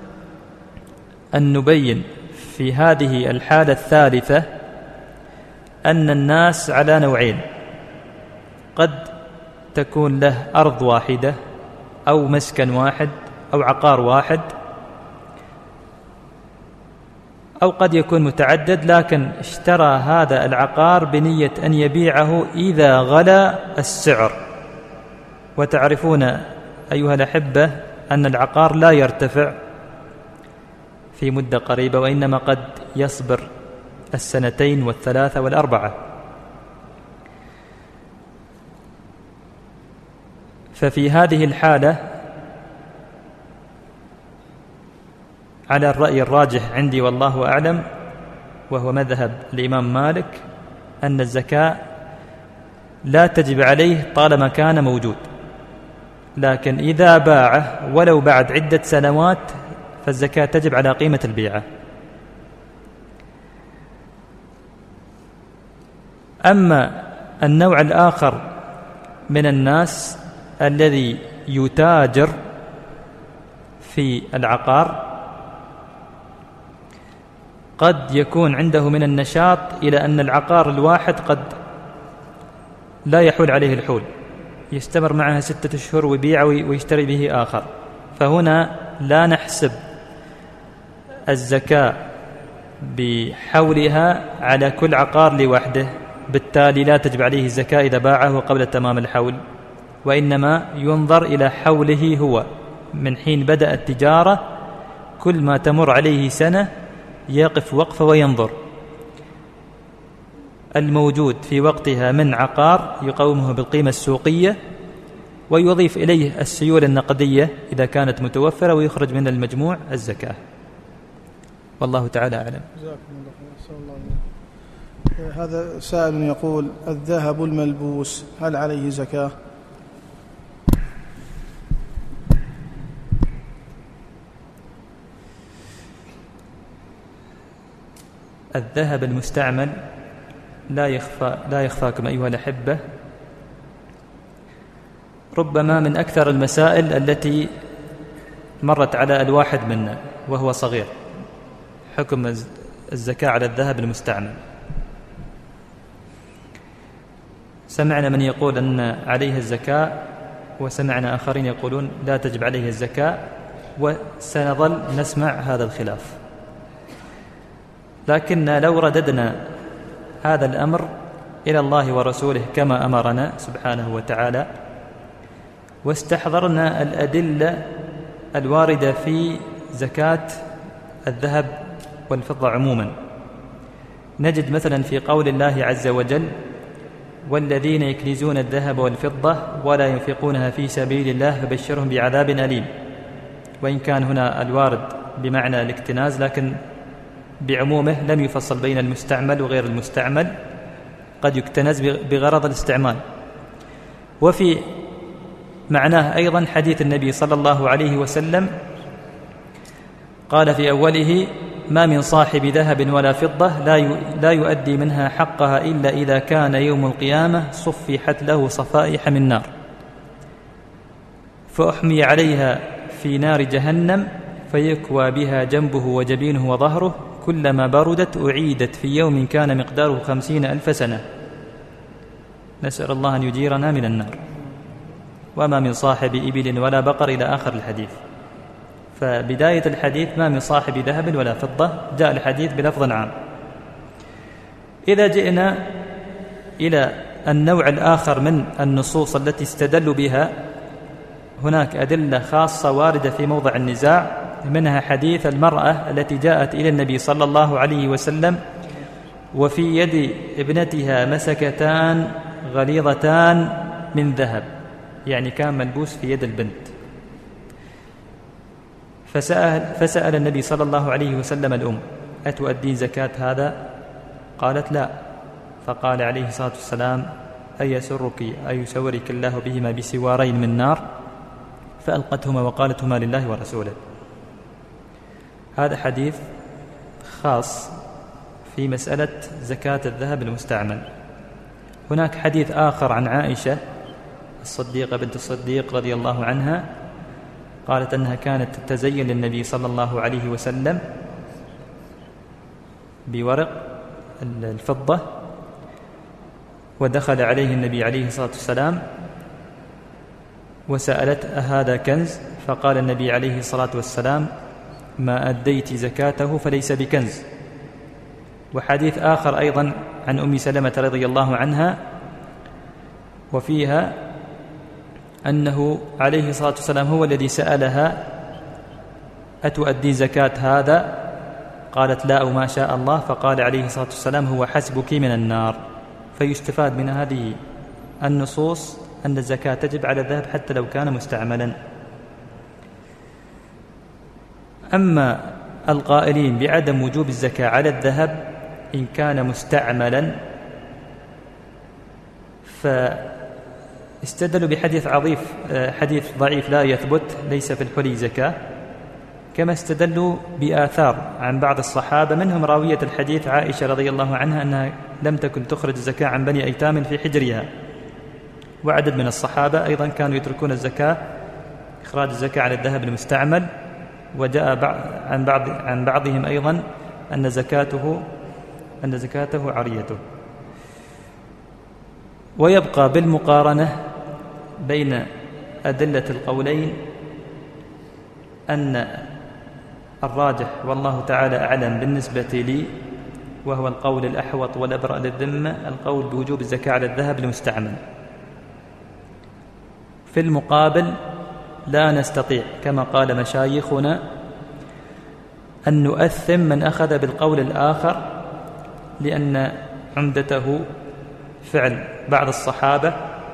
Speaker 2: أن نبين في هذه الحالة الثالثة أن الناس على نوعين: قد تكون له أرض واحدة أو مسكن واحد أو عقار واحد، أو قد يكون متعدد، لكن اشترى هذا العقار بنية أن يبيعه إذا غلا السعر. وتعرفون أيها الأحبة أن العقار لا يرتفع في مدة قريبة، وإنما قد يصبر السنتين والثلاثة والأربعة. ففي هذه الحالة على الرأي الراجح عندي والله أعلم، وهو مذهب الإمام مالك، أن الزكاة لا تجب عليه طالما كان موجود، لكن إذا باعه ولو بعد عدة سنوات فالزكاة تجب على قيمة البيعة. أما النوع الآخر من الناس الذي يتاجر في العقار، قد يكون عنده من النشاط إلى أن العقار الواحد قد لا يحول عليه الحول، يستمر معها ستة أشهر ويبيع ويشتري به آخر، فهنا لا نحسب الزكاة بحولها على كل عقار لوحده، بالتالي لا تجب عليه الزكاة إذا باعه قبل تمام الحول، وإنما ينظر إلى حوله هو من حين بدأ التجارة. كل ما تمر عليه سنة يقف وقفة وينظر الموجود في وقتها من عقار يقومه بالقيمة السوقية، ويضيف إليه السيولة النقدية إذا كانت متوفرة، ويخرج من المجموع الزكاة. والله تعالى أعلم.
Speaker 3: هذا سائل يقول: الذهب الملبوس هل عليه زكاة؟
Speaker 2: الذهب المستعمل لا يخفى لا يخفاكم أيها الأحبة، ربما من أكثر المسائل التي مرت على الواحد منا وهو صغير، حكم الزكاة على الذهب المستعمل. سمعنا من يقول أن عليه الزكاة، وسمعنا آخرين يقولون لا تجب عليه الزكاة، وسنظل نسمع هذا الخلاف. لكن لو رددنا هذا الأمر إلى الله ورسوله كما أمرنا سبحانه وتعالى، واستحضرنا الأدلة الواردة في زكاة الذهب والفضة عموما، نجد مثلا في قول الله عز وجل: والذين يكنزون الذهب والفضة ولا ينفقونها في سبيل الله فبشرهم بعذاب أليم. وإن كان هنا الوارد بمعنى الاكتناز، لكن بعمومه لم يفصل بين المستعمل وغير المستعمل، قد يكتنز بغرض الاستعمال. وفي معناه أيضا حديث النبي صلى الله عليه وسلم قال في أوله: ما من صاحب ذهب ولا فضة لا يؤدي منها حقها إلا إذا كان يوم القيامة صفحت له صفائح من نار فأحمي عليها في نار جهنم فيكوى بها جنبه وجبينه وظهره، كلما بردت أعيدت في يوم كان مقداره خمسين ألف سنة. نسأل الله أن يجيرنا من النار. وما من صاحب إبل ولا بقر إلى آخر الحديث. فبداية الحديث ما من صاحب ذهب ولا فضة، جاء الحديث بلفظ عام. إذا جئنا إلى النوع الآخر من النصوص التي استدلوا بها، هناك أدلة خاصة واردة في موضع النزاع، منها حديث المرأة التي جاءت إلى النبي صلى الله عليه وسلم وفي يد ابنتها مسكتان غليظتان من ذهب، يعني كان ملبوس في يد البنت. فسأل, فسأل النبي صلى الله عليه وسلم الأم: أتؤدين زكاة هذا؟ قالت: لا. فقال عليه الصلاة والسلام: أيسرك أيسورك الله بهما بسوارين من نار؟ فألقتهما وقالتهما لله ورسوله. هذا حديث خاص في مسألة زكاة الذهب المستعمل. هناك حديث آخر عن عائشة الصديقة بنت الصديق رضي الله عنها، قالت أنها كانت تتزين للنبي صلى الله عليه وسلم بورق الفضة، ودخل عليه النبي عليه الصلاة والسلام وسألت: أهذا كنز؟ فقال النبي عليه الصلاة والسلام: ما أديت زكاته فليس بكنز. وحديث آخر أيضا عن أم سلمة رضي الله عنها، وفيها أنه عليه الصلاة والسلام هو الذي سألها: أتؤدي زكاة هذا؟ قالت: لا، أو ما شاء الله. فقال عليه الصلاة والسلام: هو حسبك من النار. فيستفاد من هذه النصوص أن الزكاة تجب على الذهب حتى لو كان مستعملا. أما القائلين بعدم وجوب الزكاة على الذهب إن كان مستعملا فاستدلوا بحديث عضيف حديث ضعيف لا يثبت ليس في الحلي زكاة، كما استدلوا بآثار عن بعض الصحابة، منهم راوية الحديث عائشة رضي الله عنها أنها لم تكن تخرج الزكاة عن بني أيتام في حجرها، وعدد من الصحابة أيضا كانوا يتركون الزكاة إخراج الزكاة على الذهب المستعمل. وجاء عن بعض عن بعضهم أيضا أن زكاته أن زكاته عريته. ويبقى بالمقارنة بين أدلة القولين أن الراجح والله تعالى أعلم بالنسبة لي، وهو القول الأحوط والأبرأ للذمة، القول بوجوب الزكاة على الذهب المستعمل. في المقابل لا نستطيع كما قال مشايخنا أن نؤثم من أخذ بالقول الآخر، لأن عمدته فعل بعض الصحابة،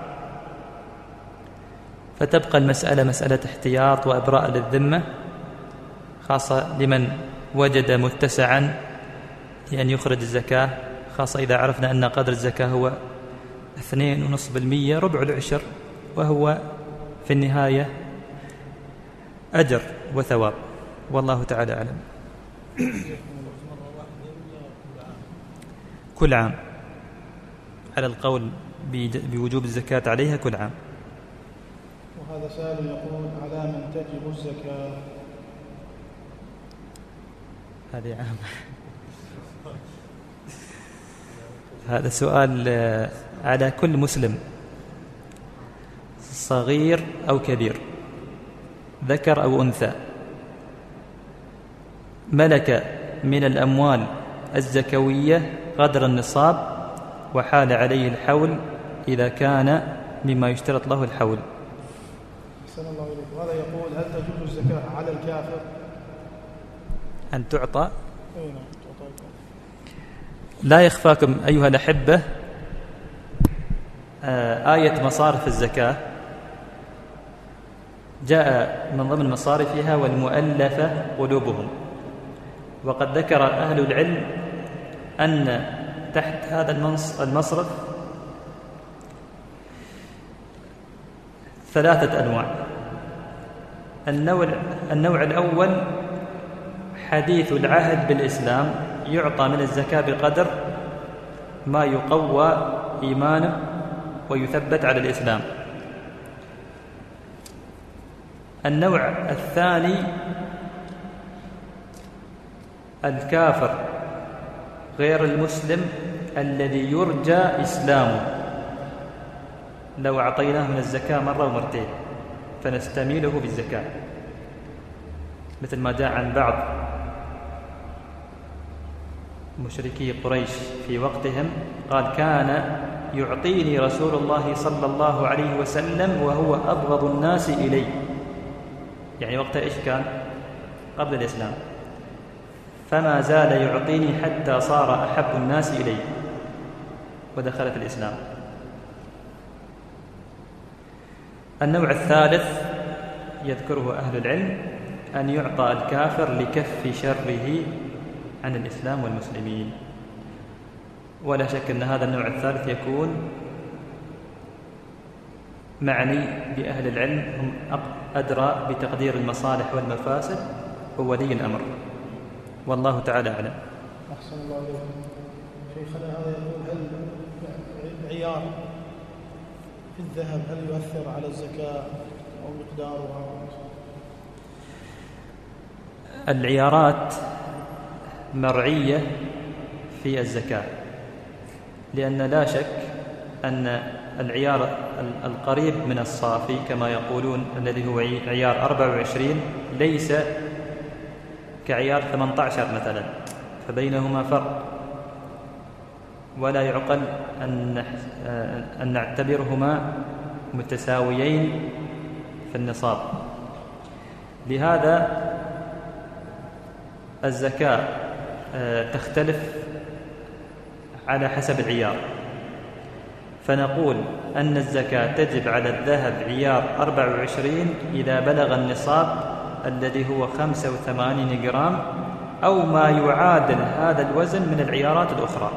Speaker 2: فتبقى المسألة مسألة احتياط وإبراء للذمة، خاصة لمن وجد متسعا لأن يخرج الزكاة، خاصة إذا عرفنا أن قدر الزكاة هو اثنين ونصف بالمية ربع العشر، وهو في النهاية أجر وثواب، والله تعالى أعلم. كل عام على القول بوجوب الزكاة عليها كل عام.
Speaker 3: وهذا سائل يقول: على من تجب الزكاة؟
Speaker 2: هذه عام. هذا سؤال على كل مسلم صغير أو كبير، ذكر أو أنثى، ملك من الأموال الزكوية قدر النصاب وحال عليه الحول إذا كان مما يشترط له الحول.
Speaker 3: أحسن الله إليك. وهذا يقول: هل تجوز الزكاة على الكافر؟
Speaker 2: أن تعطى؟
Speaker 3: أي نعم، تعطى.
Speaker 2: لا يخفاكم أيها الأحبة آية مصارف الزكاة جاء من ضمن مصارفها والمؤلفة قلوبهم، وقد ذكر أهل العلم أن تحت هذا المصرف ثلاثة أنواع. النوع, النوع الأول حديث العهد بالإسلام، يعطى من الزكاة بقدر ما يقوى إيمانه ويثبت على الإسلام. النوع الثاني الكافر غير المسلم الذي يرجى إسلامه، لو أعطيناه من الزكاة مرة ومرتين فنستميله بالزكاة، مثل ما جاء عن بعض مشركي قريش في وقتهم، قال: كان يعطيني رسول الله صلى الله عليه وسلم وهو أبغض الناس إلي. يعني وقتها إيش كان؟ قبل الإسلام. فما زال يعطيني حتى صار أحب الناس إلي ودخل في الإسلام. النوع الثالث يذكره أهل العلم أن يعطى الكافر لكف شره عن الإسلام والمسلمين، ولا شك أن هذا النوع الثالث يكون معني بأهل العلم، هم أدرى بتقدير المصالح والمفاسد وولي الأمر، والله تعالى أعلم.
Speaker 3: أحسن الله إليك. شيخنا هذا يقول: هل العيار في الذهب هل يؤثر على الزكاة أو مقدارها؟
Speaker 2: العيارات مرعية في الزكاة، لأن لا شك أن العيار القريب من الصافي كما يقولون الذي هو عيار أربعة وعشرين ليس كعيار ثمانية عشر مثلا، فبينهما فرق، ولا يعقل أن أن نعتبرهما متساويين في النصاب. لهذا الزكاة تختلف على حسب العيار، فنقول أن الزكاة تجب على الذهب عيار أربعة وعشرين إذا بلغ النصاب الذي هو خمسة وثمانين جرام أو ما يعادل هذا الوزن من العيارات الأخرى.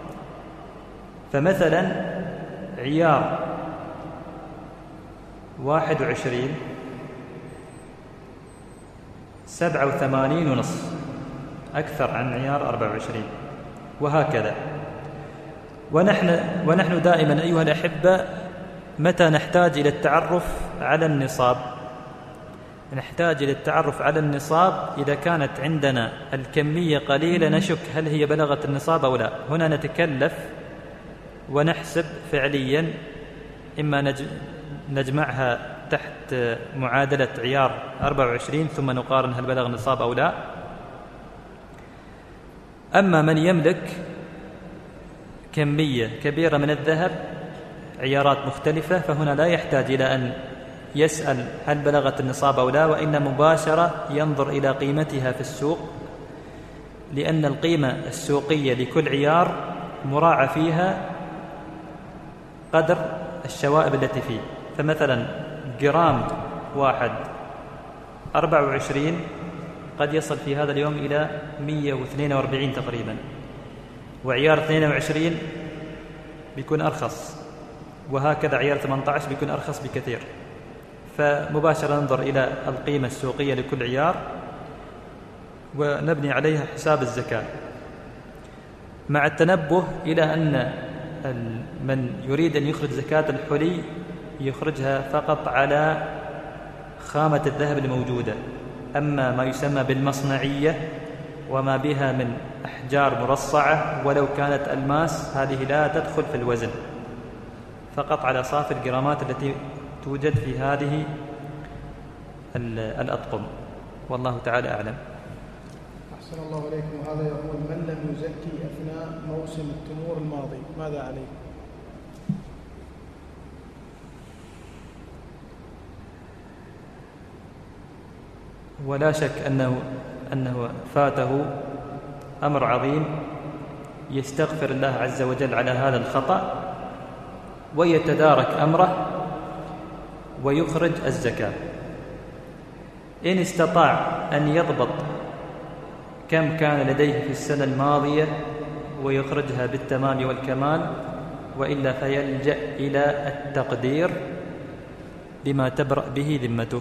Speaker 2: فمثلا عيار واحد وعشرين سبعة وثمانين ونصف أكثر عن عيار أربعة وعشرين، وهكذا. ونحن, ونحن دائما أيها الأحبة متى نحتاج إلى التعرف على النصاب؟ نحتاج إلى التعرف على النصاب إذا كانت عندنا الكمية قليلة نشك هل هي بلغت النصاب أو لا. هنا نتكلف ونحسب فعليا، إما نجمعها تحت معادلة عيار أربعة وعشرين ثم نقارن هل بلغ النصاب أو لا. أما من يملك كمية كبيرة من الذهب عيارات مختلفة فهنا لا يحتاج إلى أن يسأل هل بلغت النصاب أو لا، وإن مباشرة ينظر إلى قيمتها في السوق، لأن القيمة السوقية لكل عيار مراعى فيها قدر الشوائب التي فيه. فمثلا جرام واحد أربعة وعشرين قد يصل في هذا اليوم إلى مئة واثنين وأربعين تقريبا، وعيار اثنين وعشرين بيكون أرخص، وهكذا عيار ثمانية عشر بيكون أرخص بكثير. فمباشرة ننظر إلى القيمة السوقية لكل عيار ونبني عليها حساب الزكاة، مع التنبه إلى أن من يريد أن يخرج زكاة الحلي يخرجها فقط على خامة الذهب الموجودة، أما ما يسمى بالمصنعية وما بها من أحجار مرصعة ولو كانت ألماس هذه لا تدخل في الوزن، فقط على صافي الجرامات التي توجد في هذه الأطقم. والله تعالى أعلم.
Speaker 3: أحسن الله إليكم. وهذا يقول: من لم يزكي أثناء موسم التمور الماضي ماذا عليه؟
Speaker 2: ولا شك أنه, أنه فاته أمر عظيم، يستغفر الله عز وجل على هذا الخطأ ويتدارك أمره ويخرج الزكاة. إن استطاع أن يضبط كم كان لديه في السنة الماضية ويخرجها بالتمام والكمال، وإلا فيلجأ إلى التقدير بما تبرأ به ذمته.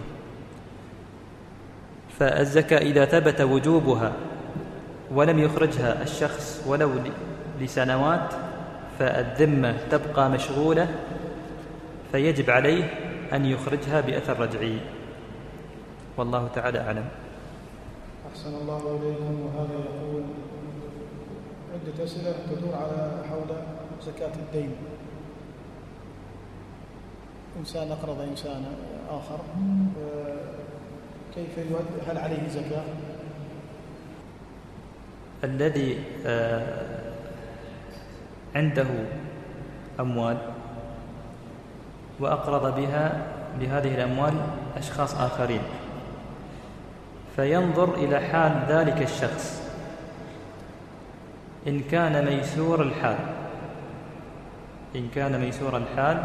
Speaker 2: فالزكاة إذا ثبت وجوبها ولم يخرجها الشخص ولو لسنوات فالذمة تبقى مشغولة، فيجب عليه أن يخرجها بأثر رجعي. والله تعالى أعلم.
Speaker 3: أحسن الله إليكم. وهذا يقول: عدة أسئلة تدور على حول زكاة الدين. إنسان أقرض إنسان آخر، كيف يؤدي؟ هل عليه زكاة؟
Speaker 2: الذي عنده أموال وأقرض بها بهذه الأموال أشخاص آخرين، فينظر إلى حال ذلك الشخص. إن كان ميسور الحال إن كان ميسور الحال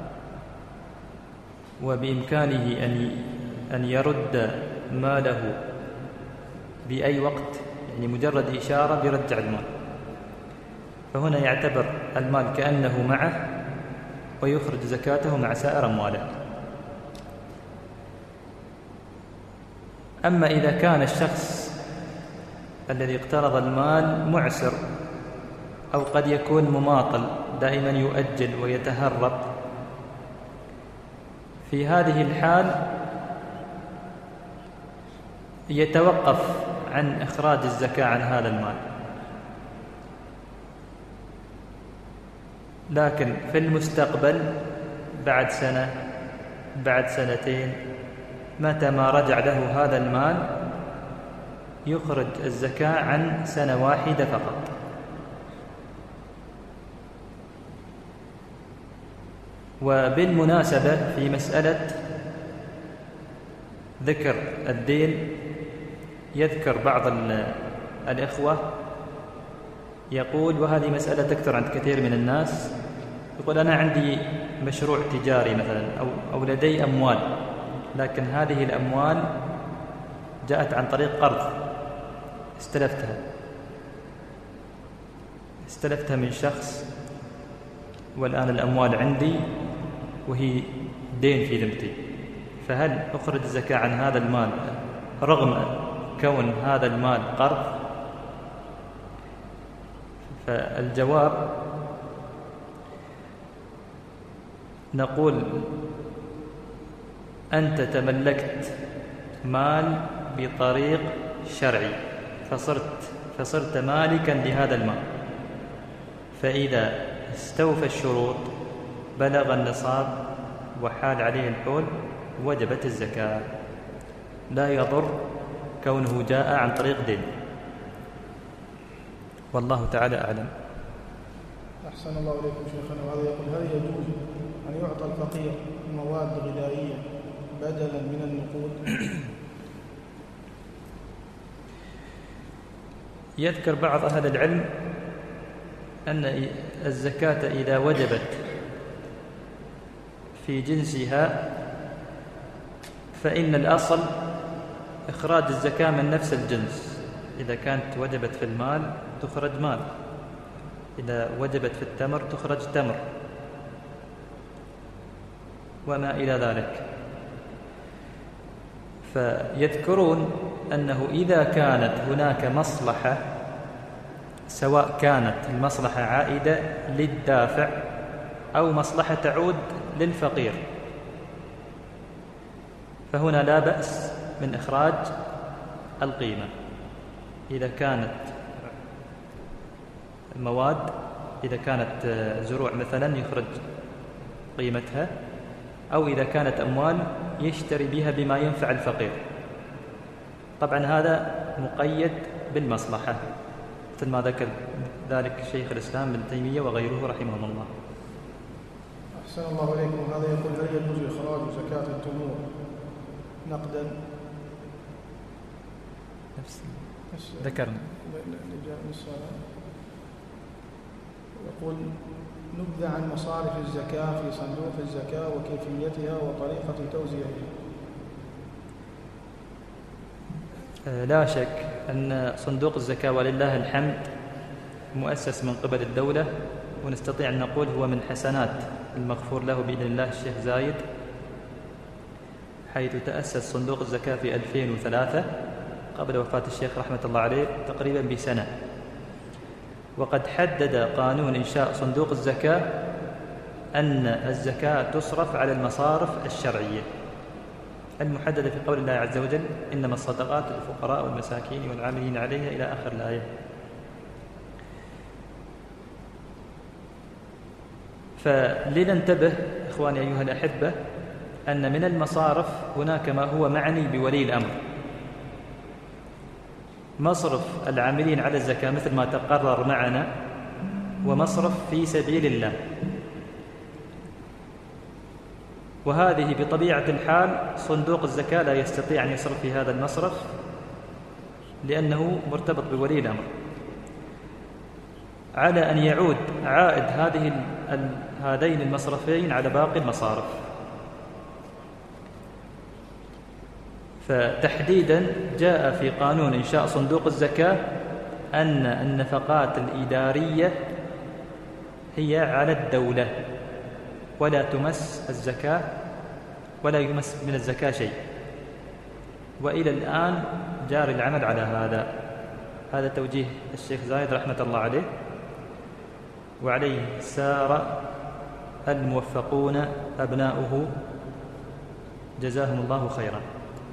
Speaker 2: وبإمكانه أن أن يرد ماله بأي وقت، يعني مجرد إشارة بيرجع المال، فهنا يعتبر المال كأنه معه ويخرج زكاته مع سائر أمواله. أما إذا كان الشخص الذي اقترض المال معسر أو قد يكون مماطل دائما يؤجل ويتهرب، في هذه الحال يتوقف عن إخراج الزكاة عن هذا المال. لكن في المستقبل بعد سنة بعد سنتين متى ما رجع له هذا المال يخرج الزكاة عن سنة واحدة فقط. وبالمناسبة في مسألة ذكر الدين يذكر بعض الإخوة يقول، وهذه مسألة تكثر عند كثير من الناس، يقول: أنا عندي مشروع تجاري مثلا أو, أو لدي أموال، لكن هذه الأموال جاءت عن طريق قرض، استلفتها استلفتها من شخص، والآن الأموال عندي وهي دين في ذمتي، فهل أخرج الزكاة عن هذا المال رغم كون هذا المال قرض؟ فالجواب نقول: أنت تملكت مال بطريق شرعي فصرت فصرت مالكا لهذا المال، فإذا استوفى الشروط بلغ النصاب وحال عليه الحول وجبت الزكاة، لا يضر كونه جاء عن طريق دين. والله تعالى أعلم.
Speaker 3: أحسن الله إليكم شيخنا. وهذا يقول: هل يجوز أن يعطى الفقير مواد غذائية بدلا من النقود؟
Speaker 2: يذكر بعض أهل العلم أن الزكاة إذا وجبت في جنسها فإن الأصل إخراج الزكاة من نفس الجنس. إذا كانت وجبت في المال تخرج مال، إذا وجبت في التمر تخرج تمر، وما إلى ذلك. فيذكرون أنه إذا كانت هناك مصلحة، سواء كانت المصلحة عائدة للدافع أو مصلحة تعود للفقير، فهنا لا بأس من إخراج القيمة. إذا كانت مواد، إذا كانت زروع مثلا يخرج قيمتها، أو إذا كانت أموال يشتري بها بما ينفع الفقير. طبعا هذا مقيد بالمصلحة مثل ما ذكر ذلك شيخ الإسلام ابن تيمية وغيره رحمهم الله.
Speaker 3: أحسن الله إليكم. هذا يقول: هل يجوز إخراج زكاة التمور نقدا؟
Speaker 2: نفس ذكرنا.
Speaker 3: يقول: نبذ عن مصارف الزكاة في صندوق الزكاة وكيفيتها وطريقة توزيعها.
Speaker 2: لا شك أن صندوق الزكاة ولله الحمد مؤسس من قبل الدولة، ونستطيع أن نقول هو من حسنات المغفور له بإذن الله الشيخ زايد، حيث تأسس صندوق الزكاة في ألفين وثلاثة قبل وفاة الشيخ رحمة الله عليه تقريبا بسنة. وقد حدد قانون إنشاء صندوق الزكاة أن الزكاة تصرف على المصارف الشرعية المحددة في قول الله عز وجل: إنما الصدقات للفقراء والمساكين والعاملين عليها إلى آخر الآية. فلننتبه إخواني أيها الأحبة أن من المصارف هناك ما هو معني بولي الأمر. مصرف العاملين على الزكاة مثل ما تقرر معنا، ومصرف في سبيل الله، وهذه بطبيعة الحال صندوق الزكاة لا يستطيع أن يصرف في هذا المصرف لأنه مرتبط بولي الأمر. على أن يعود عائد هذه هذين المصرفين على باقي المصارف. فتحديدا جاء في قانون إنشاء صندوق الزكاة أن النفقات الإدارية هي على الدولة، ولا تمس الزكاة ولا يمس من الزكاة شيء، وإلى الآن جاري العمل على هذا. هذا توجيه الشيخ زايد رحمة الله عليه، وعليه سار الموفقون أبناؤه جزاهم الله خيرا.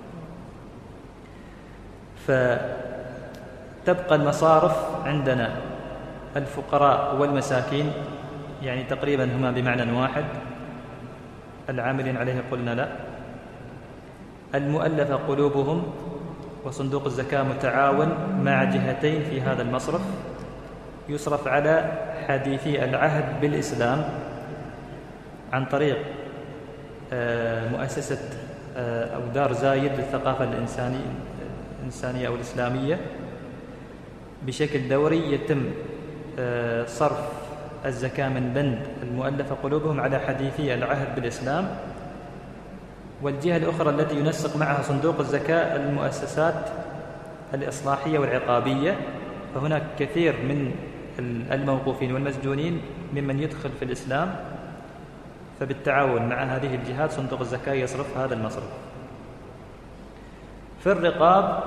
Speaker 2: فتبقى المصارف عندنا الفقراء والمساكين، يعني تقريبا هما بمعنى واحد. العاملين عليه قلنا لا. المؤلفة قلوبهم، وصندوق الزكاة متعاون مع جهتين في هذا المصرف، يصرف على حديثي العهد بالإسلام عن طريق مؤسسة أو دار زايد للثقافة الإنسانية أو الإسلامية. بشكل دوري يتم صرف الزكاة من بند المؤلفة قلوبهم على حديثي العهد بالإسلام. والجهة الأخرى التي ينسق معها صندوق الزكاة المؤسسات الإصلاحية والعقابية، فهناك كثير من الموقوفين والمسجونين ممن يدخل في الإسلام، فبالتعاون مع هذه الجهات صندوق الزكاة يصرف هذا المصرف. في الرقاب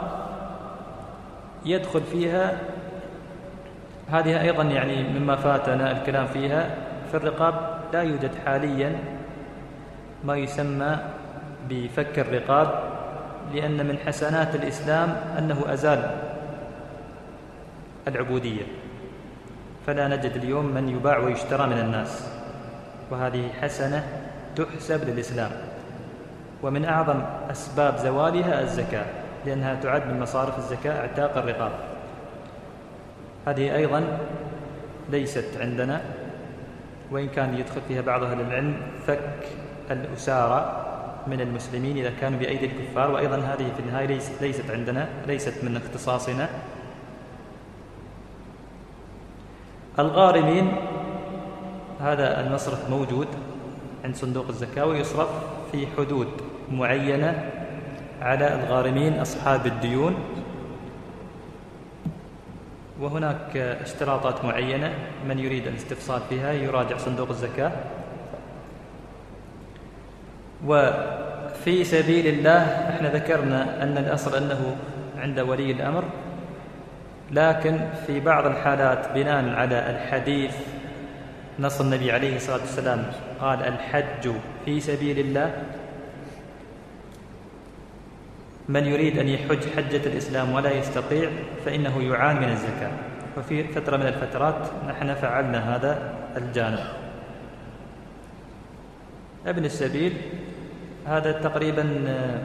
Speaker 2: يدخل فيها، هذه أيضا يعني مما فاتنا الكلام فيها. في الرقاب لا يوجد حاليا ما يسمى بفك الرقاب، لأن من حسنات الإسلام أنه أزال العبودية، فلا نجد اليوم من يباع ويشترى من الناس، وهذه حسنة تحسب للإسلام. ومن أعظم أسباب زوالها الزكاة، لأنها تعد من مصارف الزكاة اعتاق الرقاب. هذه أيضا ليست عندنا، وإن كان يدخل فيها بعض أهل العلم فك الأسارى من المسلمين إذا كانوا بأيدي الكفار، وأيضا هذه في النهاية ليست, ليست عندنا، ليست من اختصاصنا. الغارمين، هذا المصرف موجود عند صندوق الزكاة، ويصرف في حدود معينة على الغارمين أصحاب الديون، وهناك اشتراطات معينة. من يريد الاستفصال فيها يراجع صندوق الزكاة. وفي سبيل الله احنا ذكرنا أن الأصل أنه عند ولي الأمر، لكن في بعض الحالات بناء على الحديث نص النبي عليه الصلاة والسلام قال: الحج في سبيل الله، من يريد أن يحج حجة الإسلام ولا يستطيع فإنه يعان من الزكاة، وفي فترة من الفترات نحن فعلنا هذا الجانب. ابن السبيل هذا تقريبا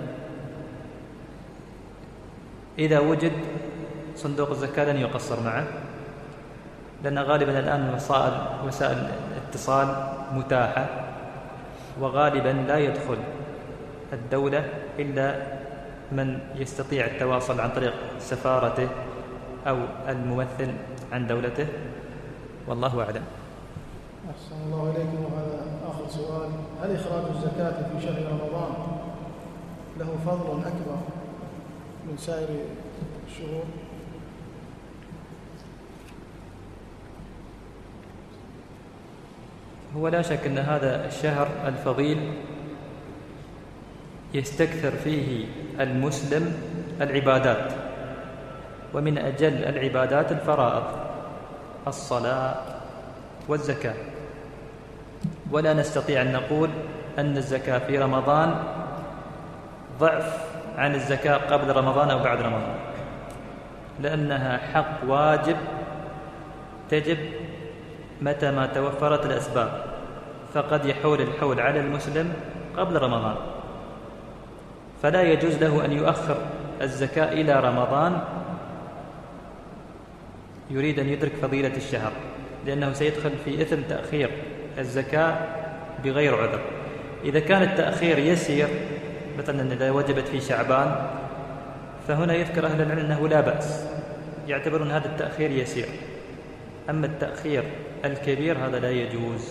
Speaker 2: إذا وجد صندوق الزكاة لن يقصر معه، لأن غالبا الآن وسائل وسائل الاتصال متاحة، وغالبا لا يدخل الدولة إلا من يستطيع التواصل عن طريق سفارته أو الممثل عن دولته، والله أعلم.
Speaker 3: أحسن الله إليكم. وهذا آخر سؤال: هل إخراج الزكاة في شهر رمضان له فضل أكبر من سائر الشهور؟
Speaker 2: هو لا شك أن هذا الشهر الفضيل يستكثر فيه المسلم العبادات، ومن أجل العبادات الفرائض الصلاة والزكاة، ولا نستطيع أن نقول أن الزكاة في رمضان ضعف عن الزكاة قبل رمضان أو بعد رمضان، لأنها حق واجب تجب متى ما توفرت الأسباب، فقد يحول الحول على المسلم قبل رمضان، فلا يجوز له أن يؤخر الزكاة إلى رمضان يريد أن يدرك فضيلة الشهر، لأنه سيدخل في إثم تأخير الزكاة بغير عذر. إذا كان التأخير يسير، مثلا إذا وجبت في شعبان، فهنا يذكر أهل العلم أنه لا بأس، يعتبرون هذا التأخير يسير. أما التأخير الكبير هذا لا يجوز.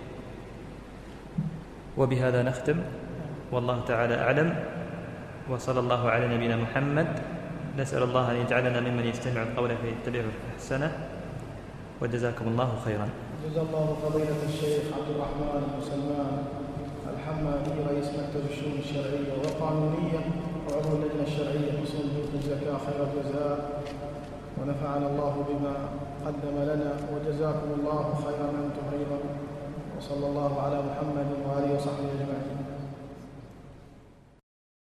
Speaker 2: وبهذا نختم، والله تعالى أعلم، وصلى الله على نبينا محمد. نسأل الله أن يجعلنا ممن يستمع القول فيتبعه أحسنه، وجزاكم الله خيرا.
Speaker 3: جزا الله فضيلة الشيخ عبد الرحمن بن سلمان الحمادي رئيس مكتب الشؤون الشرعية والقانونية وعضو اللجنة الشرعية بأصول بيوت الزكاة خير الجزاء، ونفعنا الله بما قدم لنا، وجزاكم الله خيرا أنتم أيضا، وصلى الله على محمد وآله وصحبه أجمعين.